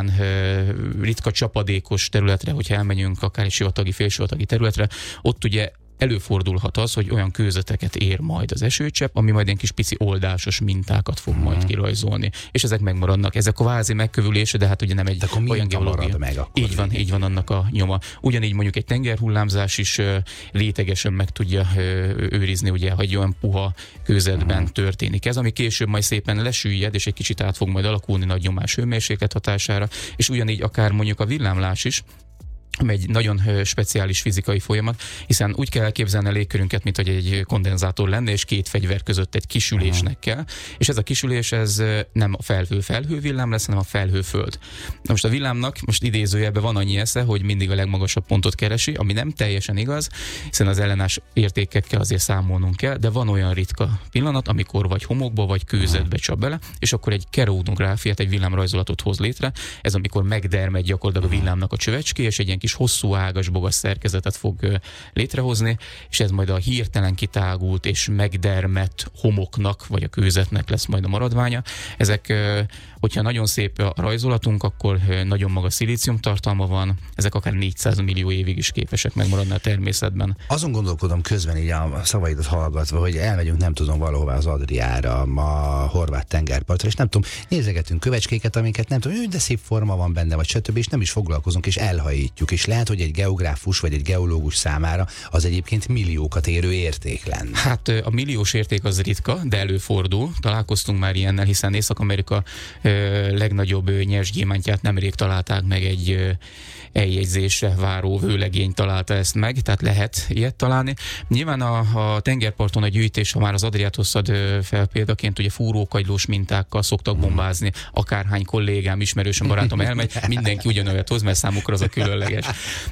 ritka csapadékos területre, hogyha elmegyünk akár egy sivatagi, félsivatagi területre, ott ugye előfordulhat az, hogy olyan kőzeteket ér majd az esőcsepp, ami majd egy kis pici oldásos mintákat fog majd kirajzolni. És ezek megmaradnak. Ezek kvázi megkövülése, de hát ugye nem egy olyan geológia. Így van annak a nyoma. Ugyanígy mondjuk egy tengerhullámzás is rétegesen meg tudja őrizni, ugye, hogy olyan puha kőzetben történik ez, ami később majd szépen lesüllyed, és egy kicsit át fog majd alakulni nagy nyomás hőmérséklet hatására, és ugyanígy akár mondjuk a villámlás is, egy nagyon speciális fizikai folyamat, hiszen úgy kell elképzelni a légkörünket, mint hogy egy kondenzátor lenne, és két fegyver között egy kisülésnek kell, és ez a kisülés, ez nem a felhő villám lesz, hanem a felhő-föld. Na most a villámnak, most idézőjelben van annyi esze, hogy mindig a legmagasabb pontot keresi, ami nem teljesen igaz, hiszen az ellenállás értékekkel azért számolnunk kell, de van olyan ritka pillanat, amikor vagy homokba, vagy kőzetbe csap bele, és akkor egy keroudográfiát, egy villámrajzolatot hoz létre, ez amikor megdermed gyakorlatilag a villámnak a csövecské, és egy ilyen kis hosszú ágas bogas szerkezetet fog létrehozni, és ez majd a hirtelen kitágult és megdermett homoknak, vagy a kőzetnek lesz majd a maradványa. Ezek, hogyha nagyon szép a rajzolatunk, akkor nagyon magas szilícium tartalma van, ezek akár 400 millió évig is képesek megmaradni a természetben. Azon gondolkodom közben így a szavaidat hallgatva, hogy elmegyünk, nem tudom, valahová az Adriára, a horvát tengerpartra, és nem tudom, nézegetünk kövecskéket, amiket nem tudom, de szép forma van benne, vagy stb., és nem is foglalkozunk, és elhajítjuk, és lehet, hogy egy geográfus vagy egy geológus számára az egyébként milliókat érő érték lenne. Hát a milliós érték az ritka, de előfordul. Találkoztunk már ilyennel, hiszen Észak-Amerika legnagyobb nyersgyémántját nemrég találták meg, egy eljegyzésre váró vőlegény találta ezt meg, tehát lehet ilyet találni. Nyilván a tengerparton a gyűjtés, ha már az Adriát hoztad fel példaként, ugye fúrókagylós mintákkal szoktak bombázni, akárhány kollégám, ismerősöm, barátom elmegy, mindenki ugyanolyat hoz, mert számukra az a különleges.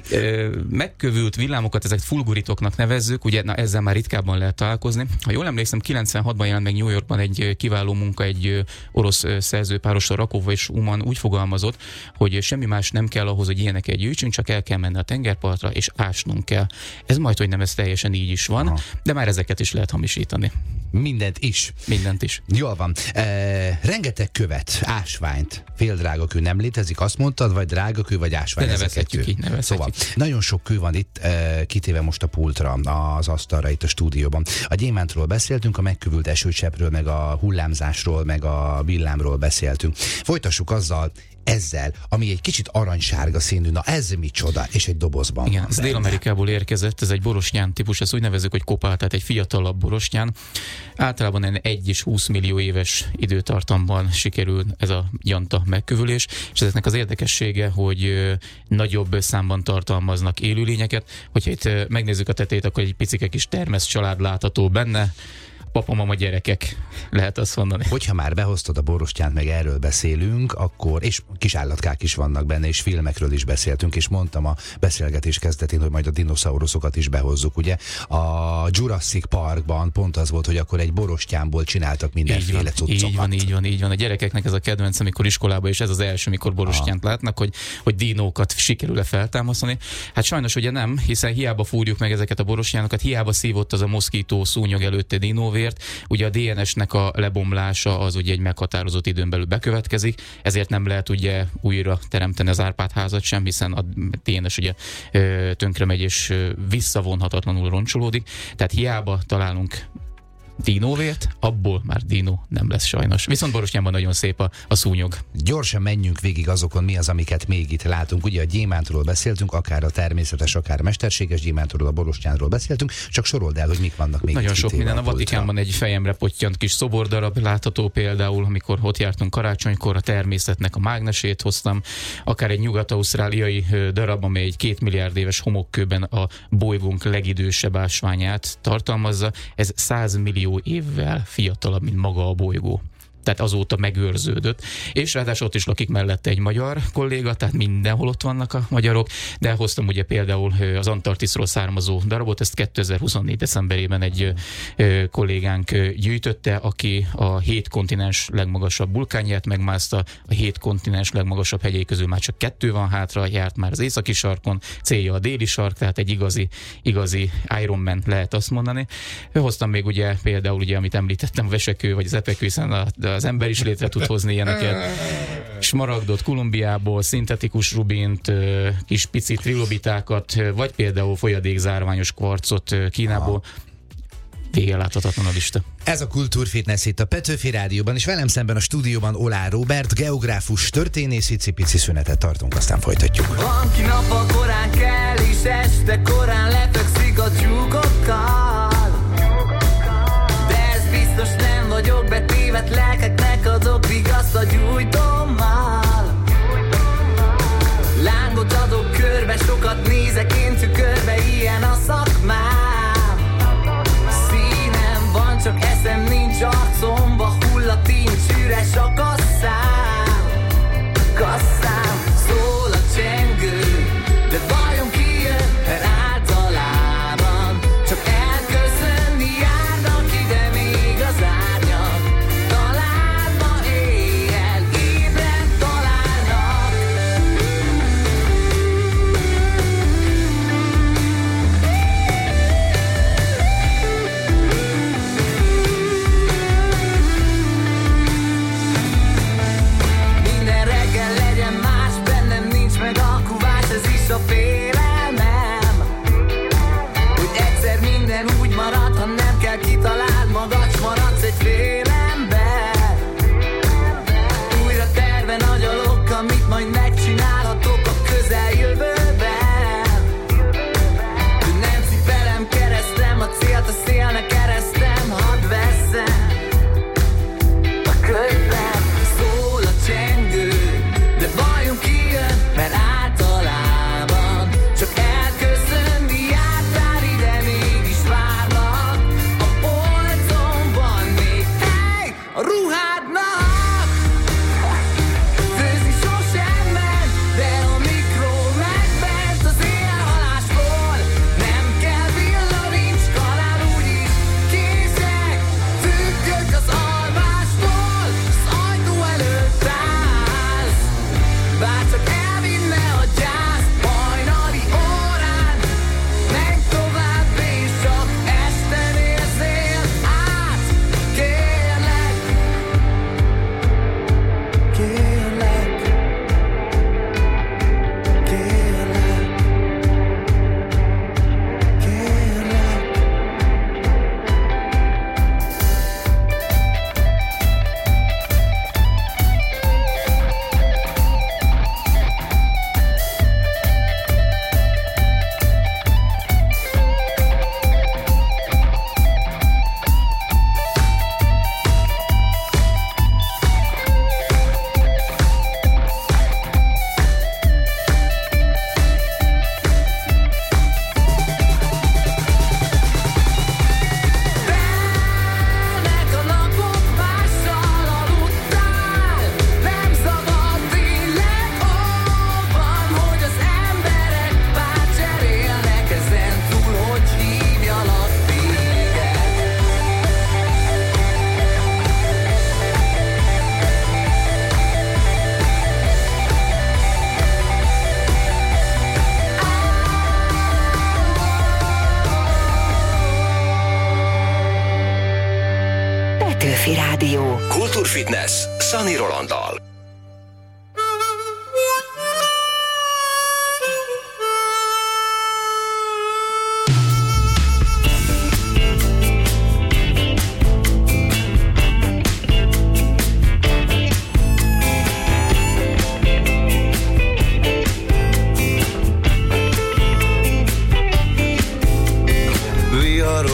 Megkövült villámokat, ezek fulguritoknak nevezzük, ugye ezzel már ritkábban lehet találkozni. Ha jól emlékszem, 96-ban jelent meg New Yorkban egy kiváló munka, egy orosz szerzőpárosra, Rakova és Uman úgy fogalmazott, hogy semmi más nem kell ahhoz, hogy ilyeneket gyűjtsünk, csak el kell menni a tengerpartra, és ásnunk kell. Ez majd, hogy nem ez teljesen így is van, de már ezeket is lehet hamisítani. Mindent is. Mindent is. Jól van. Rengeteg követ, ásványt, féldrágakő nem létezik, azt mondtad, vagy drágakő, vagy ásvány? Nevezhetjük így, Szóval nagyon sok kő van itt, kitéve most a pultra, az asztalra itt a stúdióban. A gyémántról beszéltünk, a megkövült esőcseppről, meg a hullámzásról, meg a villámról beszéltünk. Folytassuk ezzel, ami egy kicsit aranysárga színű, na ez micsoda, és egy dobozban. Igen, ez Dél-Amerikából érkezett, ez egy borosnyán típus, ezt úgy nevezzük, hogy kopál, tehát egy fiatalabb borosnyán. Általában 1 és 20 millió éves időtartamban sikerül ez a janta megkövülés, és ezeknek az érdekessége, hogy nagyobb számban tartalmaznak élőlényeket. Hogyha itt megnézzük a tetejét, akkor egy picike kis termesz család látható benne, papa, mama, gyerekek, lehet azt mondani. Hogyha már behoztad a borostyánt, meg erről beszélünk, akkor, és kis állatkák is vannak benne, és filmekről is beszéltünk, és mondtam a beszélgetés kezdetén, hogy majd a dinoszauruszokat is behozzuk, ugye? A Jurassic Parkban pont az volt, hogy akkor egy borostyánból csináltak mindenféle cuccokat. Így van. A gyerekeknek ez a kedvenc, amikor iskolában, és ez az első, mikor borostyánt látnak, hogy dinókat sikerül-e feltámasztani. Hát sajnos ugye nem, hiszen hiába fúrjuk meg ezeket a borostyánokat, hiába szívott az a moszkító szúnyog előtte dinóvért, ugye a DNS-nek a lebomlása az ugye egy meghatározott időn belül bekövetkezik, ezért nem lehet ugye újra teremteni az Árpád-házat sem, hiszen a DNS ugye tönkre megy és visszavonhatatlanul roncsolódik, tehát hiába találunk dinóvért, abból már dinó nem lesz sajnos. Viszont Borostyánban nagyon szép a szúnyog. Gyorsan menjünk végig azokon, mi az, amiket még itt látunk. Ugye a gyémántról beszéltünk, akár a természetes, akár a mesterséges gyémántról, a Borostyánról beszéltünk, csak sorold el, hogy mik vannak még. Nagyon sok minden. A Vatikánban egy fejemre pottyant kis szobordarab látható például, amikor ott jártunk karácsonykor, a természetnek a mágnesét hoztam, akár egy nyugat-ausztráliai darab, amely egy 2 milliárd éves homokkőben a bolygónk legidősebb ásványát tartalmazza. Ez 100 millió évvel fiatalabb, mint maga a bolygó. Tehát azóta megőrződött, és ráadásul ott is lakik mellette egy magyar kolléga, tehát mindenhol ott vannak a magyarok, de hoztam ugye például az Antarktiszról származó darabot, ezt 2024. decemberében egy kollégánk gyűjtötte, aki a 7 kontinens legmagasabb vulkánját megmászta, a 7 kontinens legmagasabb hegyei közül már csak 2 van hátra, járt már az északi sarkon, célja a déli sark, tehát egy igazi Ironman lehet azt mondani. Hoztam még ugye például, ugye, amit említettem, a vesekő vagy az epekő, hiszen az ember is létre tud hozni ilyeneket. Smaragdot Kolumbiából, szintetikus rubint, kis pici trilobitákat, vagy például folyadékzárványos kvarcot Kínából. Vége láthatatlan a lista. Ez a Kultúrfitness itt a Petőfi Rádióban, és velem szemben a stúdióban Oláh Róbert, geográfus, történész, icipici szünetet tartunk, aztán folytatjuk. Van, ki nappal korán kell, és este korán lefekszik a tyúkokkal. De ez biztos nem vagyok, betévedt lelkeknek adok vigaszt a gyújtommal. Lángot adok körbe, sokat nézek én tükörbe, ilyen a szakmám. Színem van, csak eszem nincs, arcomba hull a tincs, üres a kasszám, szól a csengő, de vajon ki jön, mert általában csak elköszönni járnak ide még az árnyak. Talán ma éjjel ébren találnak. Minden reggel legyen más, bennem nincs meg a kuvás, ez is a félelmem, hogy egyszer minden úgy marad, ha nem kell kitaláld magad, s maradsz egy fél ember. Újra terve nagy a lok, amit majd megcsinálhatok a közeljövőben. Nem cipelem, keresztem a célt, a szélnek keresztem, hadd veszem a könyvem. Szól a csengő, de vajon ki jön, mert általában csak elköszönni jártál ide, mégis várnak a polcon van még hely a ruhádnak. Főzni sosem ment, de a mikro megbent az élhalásból. Nem kell villanincs, kanál úgyis készek, függök az almástól, az ajtó előtt állsz. Bárcsak elvinne a gyász hajnali órán, menj tovább és csak este nézzél át. Kérlek, kérlek, kérlek, kérlek. Telnek a napok, mással aludtál, nem szabad tényleg van, hogy az emberek párt cserélnek ezen túl, hogy hívjalak téged. Petőfi Rádió. Kultúrfitness Szani Rolanddal.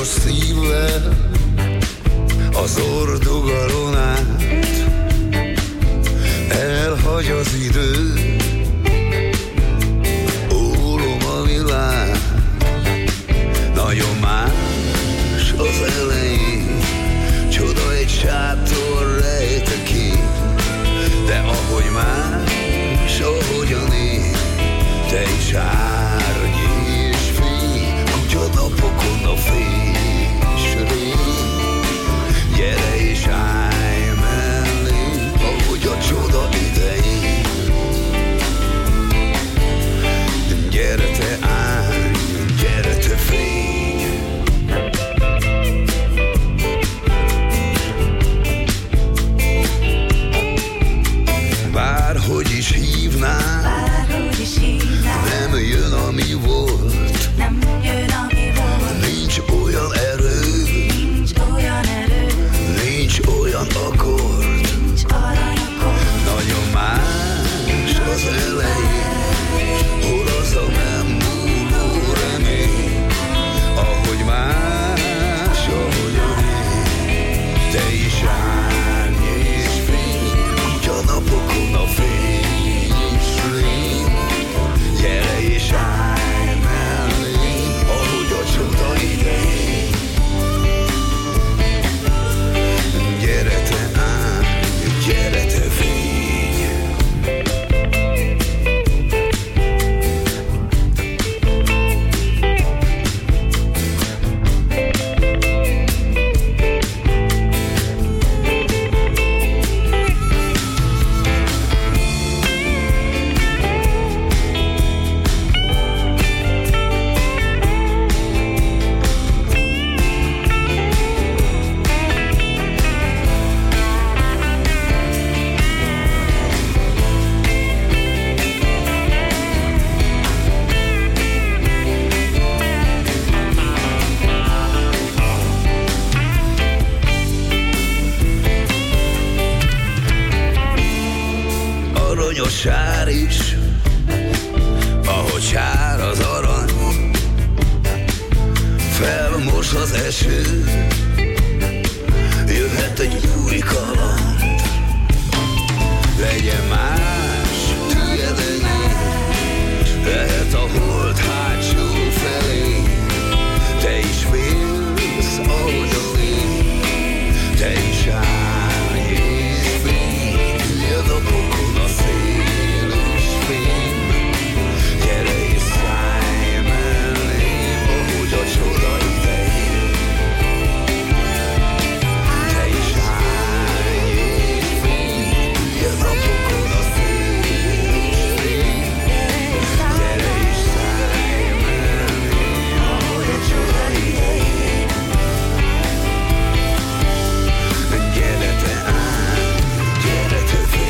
piros szívvel az ordogalon át, elhagy az idő, ólom a világ, nagyon más az elején, csoda egy sátor rejtek ki, de ahogy más, ahogyan én, te is árny és fény, kutya napokon a fésről. Gyere és állj mellé, ahogy a csoda idején. Gyere te állj, gyere te fény. Bárhogy is hívnál, nem jön, ami volt. Nincs olyan erő, nincs olyan akkord. Nagyon más az elején, hol az a nem múló remény. Ahogy más, ahogyan én, te is árny és fény, kutya napokon a fényslény. Gyere és állj mellé, ahogy a csoda idején. Gyere te állj, gyere te fény. Aranyos sár is, ahogy sár az arany, felmos az eső, jöhet egy új kaland. Legyen más, tiéd enyém, lehet a hold hátsó felé. Te is félsz, ahogyan én, te is állj és fény, hülye napokon a szél és fény. Gyere és szállj mellém, ahogy a csoda idején. Te is állj és fény, hülye napokon a szél és fény. Gyere és szállj mellém, ahogy a csoda idején. Gyere te állj, gyere te fény.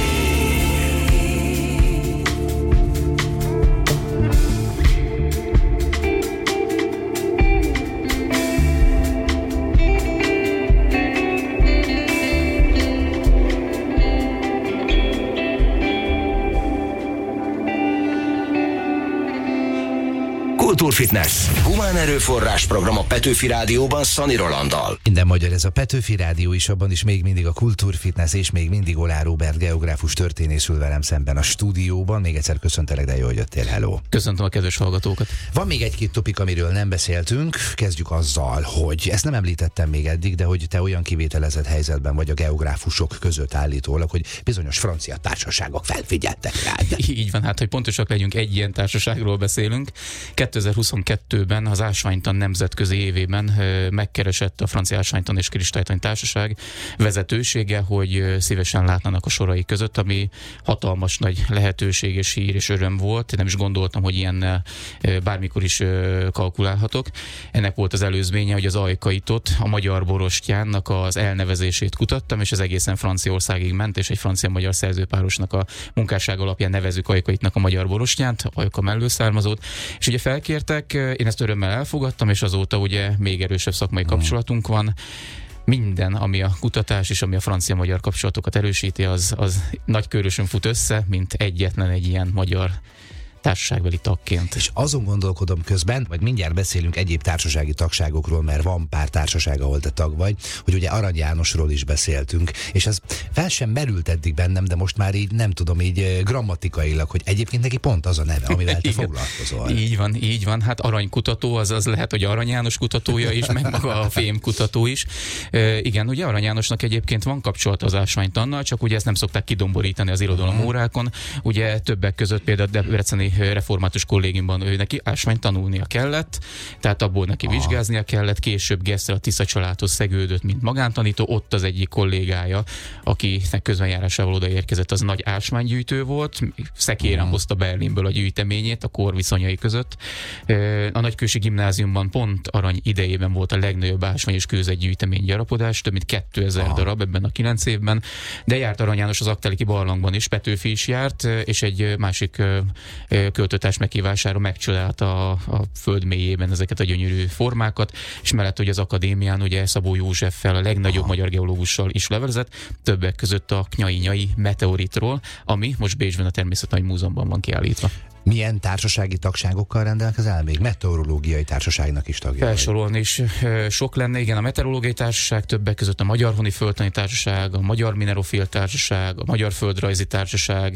Kultúrfitness. Humán erőforrás program a Petőfi Rádióban Szani Rolanddal. Minden magyar, ez a Petőfi Rádió is, abban is még mindig a Kultúrfitness, és még mindig Oláh Róbert geográfus történész ül velem szemben a stúdióban. Még egyszer köszöntelek, de jó, hogy jöttél, hello. Köszöntöm a kedves hallgatókat. Van még egy-két topik, amiről nem beszéltünk. Kezdjük azzal, hogy ezt nem említettem még eddig, de hogy te olyan kivételezett helyzetben vagy a geográfusok között állítólag, hogy bizonyos francia társaságok felfigyeltek rád. Így van, hát hogy pontosak legyünk, egy ilyen társaságról beszélünk. 2022-ben az Ásványtan nemzetközi évében megkeresett a Francia Ásványtan és Kristálytani Társaság vezetősége, hogy szívesen látnának a sorai között, ami hatalmas nagy lehetőség és hír és öröm volt. Nem is gondoltam, hogy ilyen bármikor is kalkulálhatok. Ennek volt az előzménye, hogy az ajkaitot, a magyar borostyánnak az elnevezését kutattam, és ez egészen Franciaországig ment, és egy francia-magyar szerzőpárosnak a munkásság alapján nevezzük ajkaitnak a magyar borostyánt, ajka mellől származót. És ugye felkértek, én ezt örömmel elfogadtam, és azóta ugye még erősebb szakmai kapcsolatunk van. Minden, ami a kutatás és ami a francia-magyar kapcsolatokat erősíti, az nagy körösön fut össze, mint egyetlen egy ilyen magyar társaságbeli tagként. És azon gondolkodom közben, vagy mindjárt beszélünk egyéb társasági tagságokról, mert van pár társaság, ahol te tag vagy, hogy ugye Arany Jánosról is beszéltünk, és ez fel sem merült eddig bennem, de most már így nem tudom, így grammatikailag, hogy egyébként neki pont az a neve, amivel te foglalkozol. Így van. Hát aranykutató, az lehet, hogy Arany János kutatója is, meg maga a fémkutató is. Igen, ugye Arany Jánosnak egyébként van kapcsolata az ásványtannal, csak ugye ezt nem szokták kidomborítani az irodalom órákon. Ugye többek között például a Debreceni Református Kollégiumban ő neki ásványt tanulnia kellett, tehát abból neki vizsgáznia kellett, később Gesszel a Tisza családhoz szegődött, mint magántanító, ott az egyik kollégája, akinek közbenjárásával odaérkezett, az nagy ásványgyűjtő volt, szekéren hozta Berlinből a gyűjteményét a kor viszonyai között. A Nagykősi Gimnáziumban pont Arany idejében volt a legnagyobb ásvány és kőzetgyűjtemény gyarapodás, több mint 2000 darab ebben a 9 évben, de járt Arany János az Akteleki barlangban is, Petőfi is járt, és egy másik költőtárs meghívására megcsodálta a föld mélyében ezeket a gyönyörű formákat, és mellett, hogy az akadémián ugye Szabó Józseffel, a legnagyobb magyar geológussal is levelezett, többek között a Knyai meteoritról, ami most Bécsben a Természettudományi Múzeumban van kiállítva. Milyen társasági tagságokkal rendelkezel még? Meteorológiai társaságnak is tagja. Felsorolni is sok lenne, igen, a Meteorológiai Társaság, többek között a Magyar Honi Földtani Társaság, a Magyar Minerofil Társaság, a Magyar Földrajzi Társaság,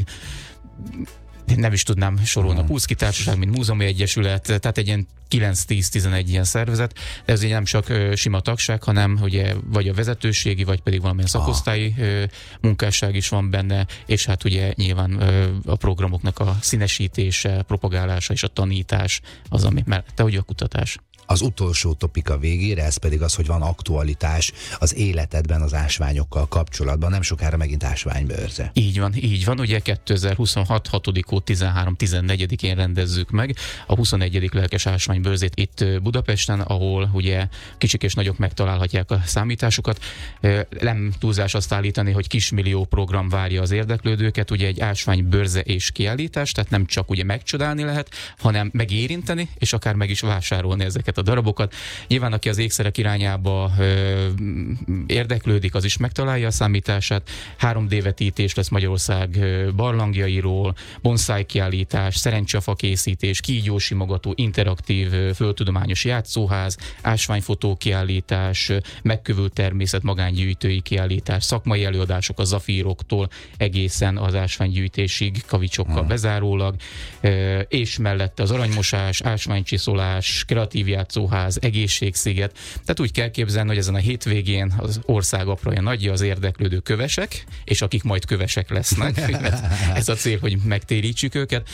nem is tudnám sorolni, a Puszki Társaság, mint múzeumi egyesület, tehát egy ilyen 9-10-11 ilyen szervezet, de ez így nem csak sima tagság, hanem ugye vagy a vezetőségi, vagy pedig valamilyen szakosztályi munkásság is van benne, és hát ugye nyilván a programoknak a színesítése, propagálása és a tanítás az, ami mellette ugye a kutatás. Az utolsó topika végére, ez pedig az, hogy van aktualitás az életedben az ásványokkal kapcsolatban, nem sokára megint ásványbőrze. Így van, ugye 2026. 6. 13-14-én rendezzük meg a 21. lelkes ásványbőrzét itt Budapesten, ahol ugye kicsik és nagyok megtalálhatják a számításukat. Nem túlzás azt állítani, hogy kismillió program várja az érdeklődőket, ugye egy ásványbőrze és kiállítás, tehát nem csak ugye megcsodálni lehet, hanem megérinteni, és akár meg is vásárolni ezeket a darabokat. Nyilván, aki az ékszerek irányába érdeklődik, az is megtalálja a számítását. 3D vetítés lesz Magyarország barlangjairól, bonsai kiállítás, szerencsefa készítés, kígyósimogató, interaktív földtudományos játszóház, ásványfotó kiállítás, megkövült természet magángyűjtői kiállítás, szakmai előadások a zafíroktól egészen az ásványgyűjtésig, kavicsokkal bezárólag, és mellette az aranymosás, ásványcsiszolás, kreatív játszóház, egészségsziget. Tehát úgy kell képzelni, hogy ezen a hétvégén az ország apraja nagyja az érdeklődő kövesek, és akik majd kövesek lesznek. Ez a cél, hogy megtérítsük őket.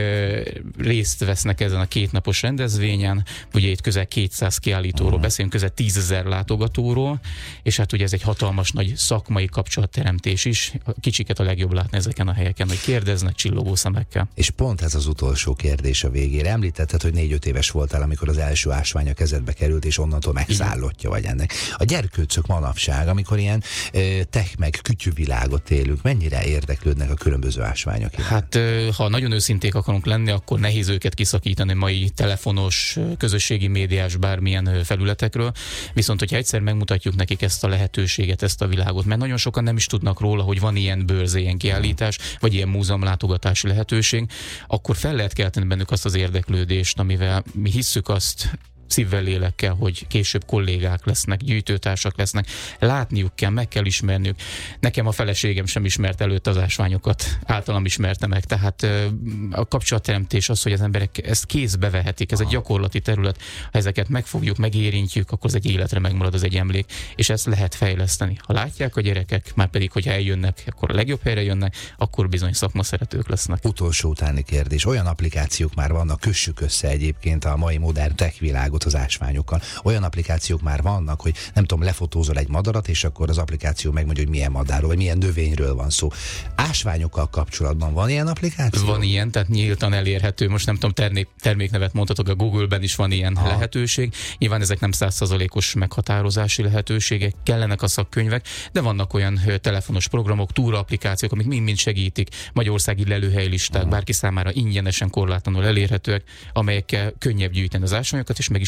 Részt vesznek ezen a 2 napos rendezvényen. Ugye itt közel 200 kiállítóról beszélünk, közel 10 000 látogatóról, és hát ugye ez egy hatalmas nagy szakmai kapcsolatteremtés is. Kicsiket a legjobb látni ezeken a helyeken, hogy kérdeznek csillogó szemekkel. És pont ez az utolsó kérdés a végére. Említetted, hogy 4-5 éves voltál, amikor az első ásvány a kezedbe került, és onnantól megszállottja vagy ennek. A gyerkőcök manapság, amikor ilyen tech meg kütyűvilágot élünk, mennyire érdeklődnek a különböző ásványok? Hát, ha nagyon őszinték akarunk lenni, akkor nehéz őket kiszakítani mai telefonos, közösségi médiás bármilyen felületekről. Viszont, hogyha egyszer megmutatjuk nekik ezt a lehetőséget, ezt a világot, mert nagyon sokan nem is tudnak róla, hogy van ilyen bőrze, ilyen kiállítás, vagy ilyen múzeumlátogatási lehetőség, akkor fel lehet kelteni bennük azt az érdeklődést, amivel mi hisszük azt szívvel, lélekkel, hogy később kollégák lesznek, gyűjtőtársak lesznek, látniuk kell, meg kell ismerniük. Nekem a feleségem sem ismert előtt az ásványokat, általam ismerte meg, tehát a kapcsolatteremtés az, hogy az emberek ezt kézbe vehetik, ez egy gyakorlati terület, ha ezeket megfogjuk, megérintjük, akkor ez egy életre megmarad, az egy emlék, és ezt lehet fejleszteni. Ha látják a gyerekek, már pedig, hogyha eljönnek, akkor a legjobb helyre jönnek, akkor bizony szakmaszeretők lesznek. Utolsó utáni kérdés. Olyan applikációk már vannak, kössük össze egyébként a mai modern tech világot az ásványokkal. Olyan applikációk már vannak, hogy nem tudom, lefotózol egy madarat, és akkor az applikáció megmondja, hogy milyen madárról, vagy milyen növényről van szó. Ásványokkal kapcsolatban van ilyen applikáció? Van ilyen, tehát nyíltan elérhető. Most nem tudom, terméknevet mondhatok, a Google-ben is van ilyen lehetőség. Nyilván ezek nem 100%-os meghatározási lehetőségek, kellenek a szakkönyvek, de vannak olyan telefonos programok, túraapplikációk, amik mind-mind segítik, magyarországi lelőhelylisták, bárki számára ingyenesen, korlátlanul elérhetőek, amelyekkel könnyebb gyűjteni az ásványokat, és meg is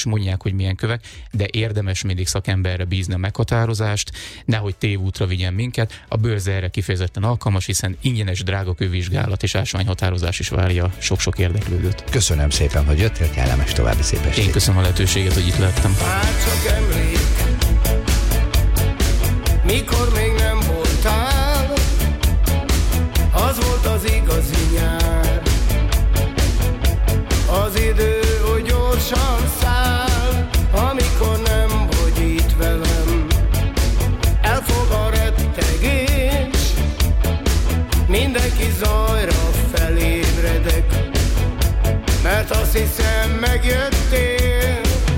is mondják, hogy milyen kövek, de érdemes mindig szakemberre bízni a meghatározást, nehogy tévútra vigyen minket. A bőrze erre kifejezetten alkalmas, hiszen ingyenes drágakővizsgálat és ásványhatározás is várja sok-sok érdeklődőt. Köszönöm szépen, hogy jöttél, kellemes további szép estét. Én köszönöm a lehetőséget, hogy itt lettem. Már csak emlék, mikor még nem voltál, az volt az igazi nyár. Az idő, hogy gyorsan száll, amikor nem vagy itt velem. Elfog a rettegés, mindenki zajra felébredek, mert azt hiszem megjöttél.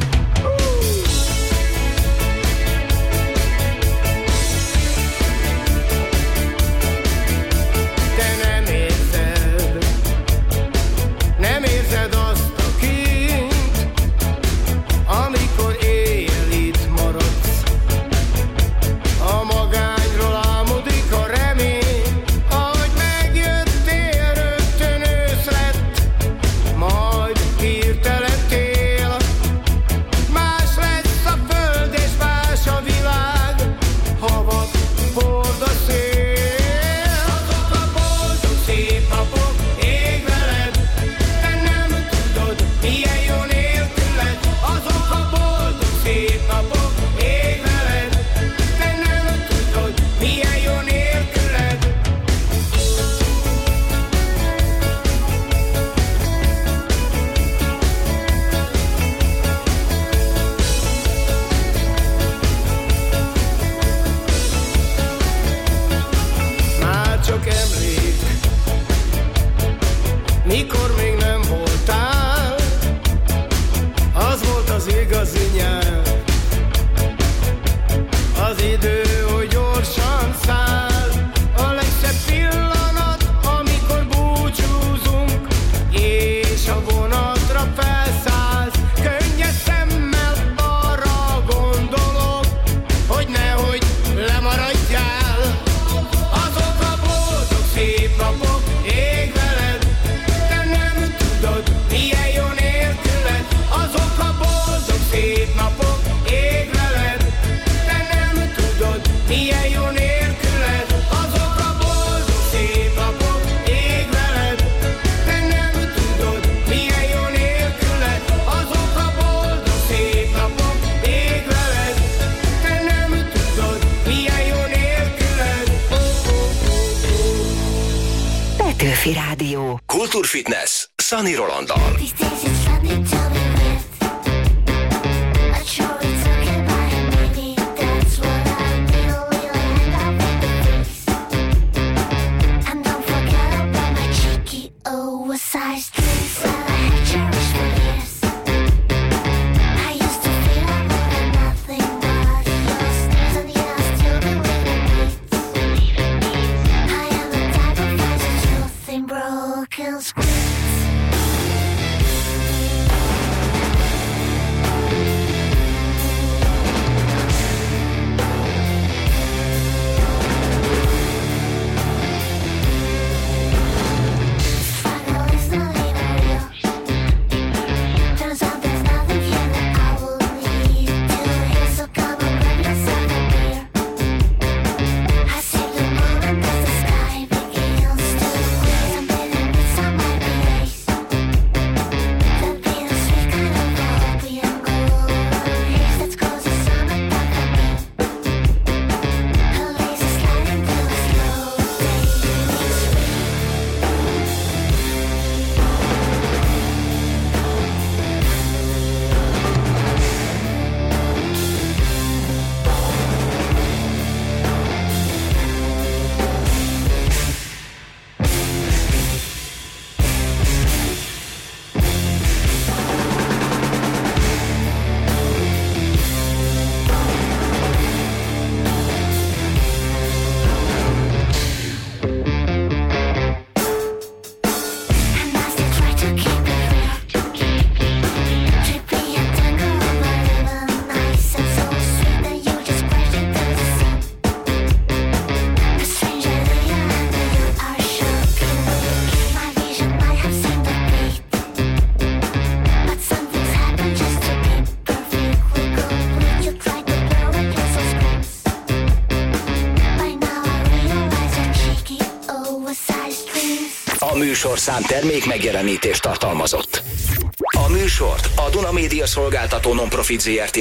Nem érzed azt a kint, amikor éjjel itt maradsz. A magányról álmodik a remény, ahogy megjöttél, rögtön ősz lett, majd hirtelen tél. Más lesz a föld és más a világ, havat hord a szél. Azok a boldog szép napok ég veled, milyen jó nélküled. Azok a boldog szép napok ég veled, te nem tudod, milyen jó nélküled. Már csak emlék, mikor még nem voltál, az volt az igazi nyár. Az idő, hogy gyorsan száll, a legszebb pillanat, amikor búcsúzunk, és a vonatra felszállsz. Könnyes szemmel arra gondolok, hogy nehogy lemaradjál. Azok a boldog szép napok ég veled, te nem tudod, milyen jó nélküled. Azok a boldog szép napok ég veled, te nem tudod, milyen jó nélküled. Azok a boldog szép napok ég veled, te nem tudod, milyen jó nélküled. Azok a boldog szép napok ég veled, te nem tudod, milyen jó nélküled. Petőfi Rádió. Kultúrfitness Szani Rolanddal. These days it's let me tell me with a choice okay by maybe that's what I feel. We'll end up with the face. And don't forget about my cheeky oversized dreams that I had cherished for years. I used to feel I'm more than nothing but your stares, and yet I still believe in needs. I am the type of person who thinks broken screens. műsorszám termék megjelenítést tartalmazott. A műsort a Duna Média Szolgáltató Nonprofit Zrt.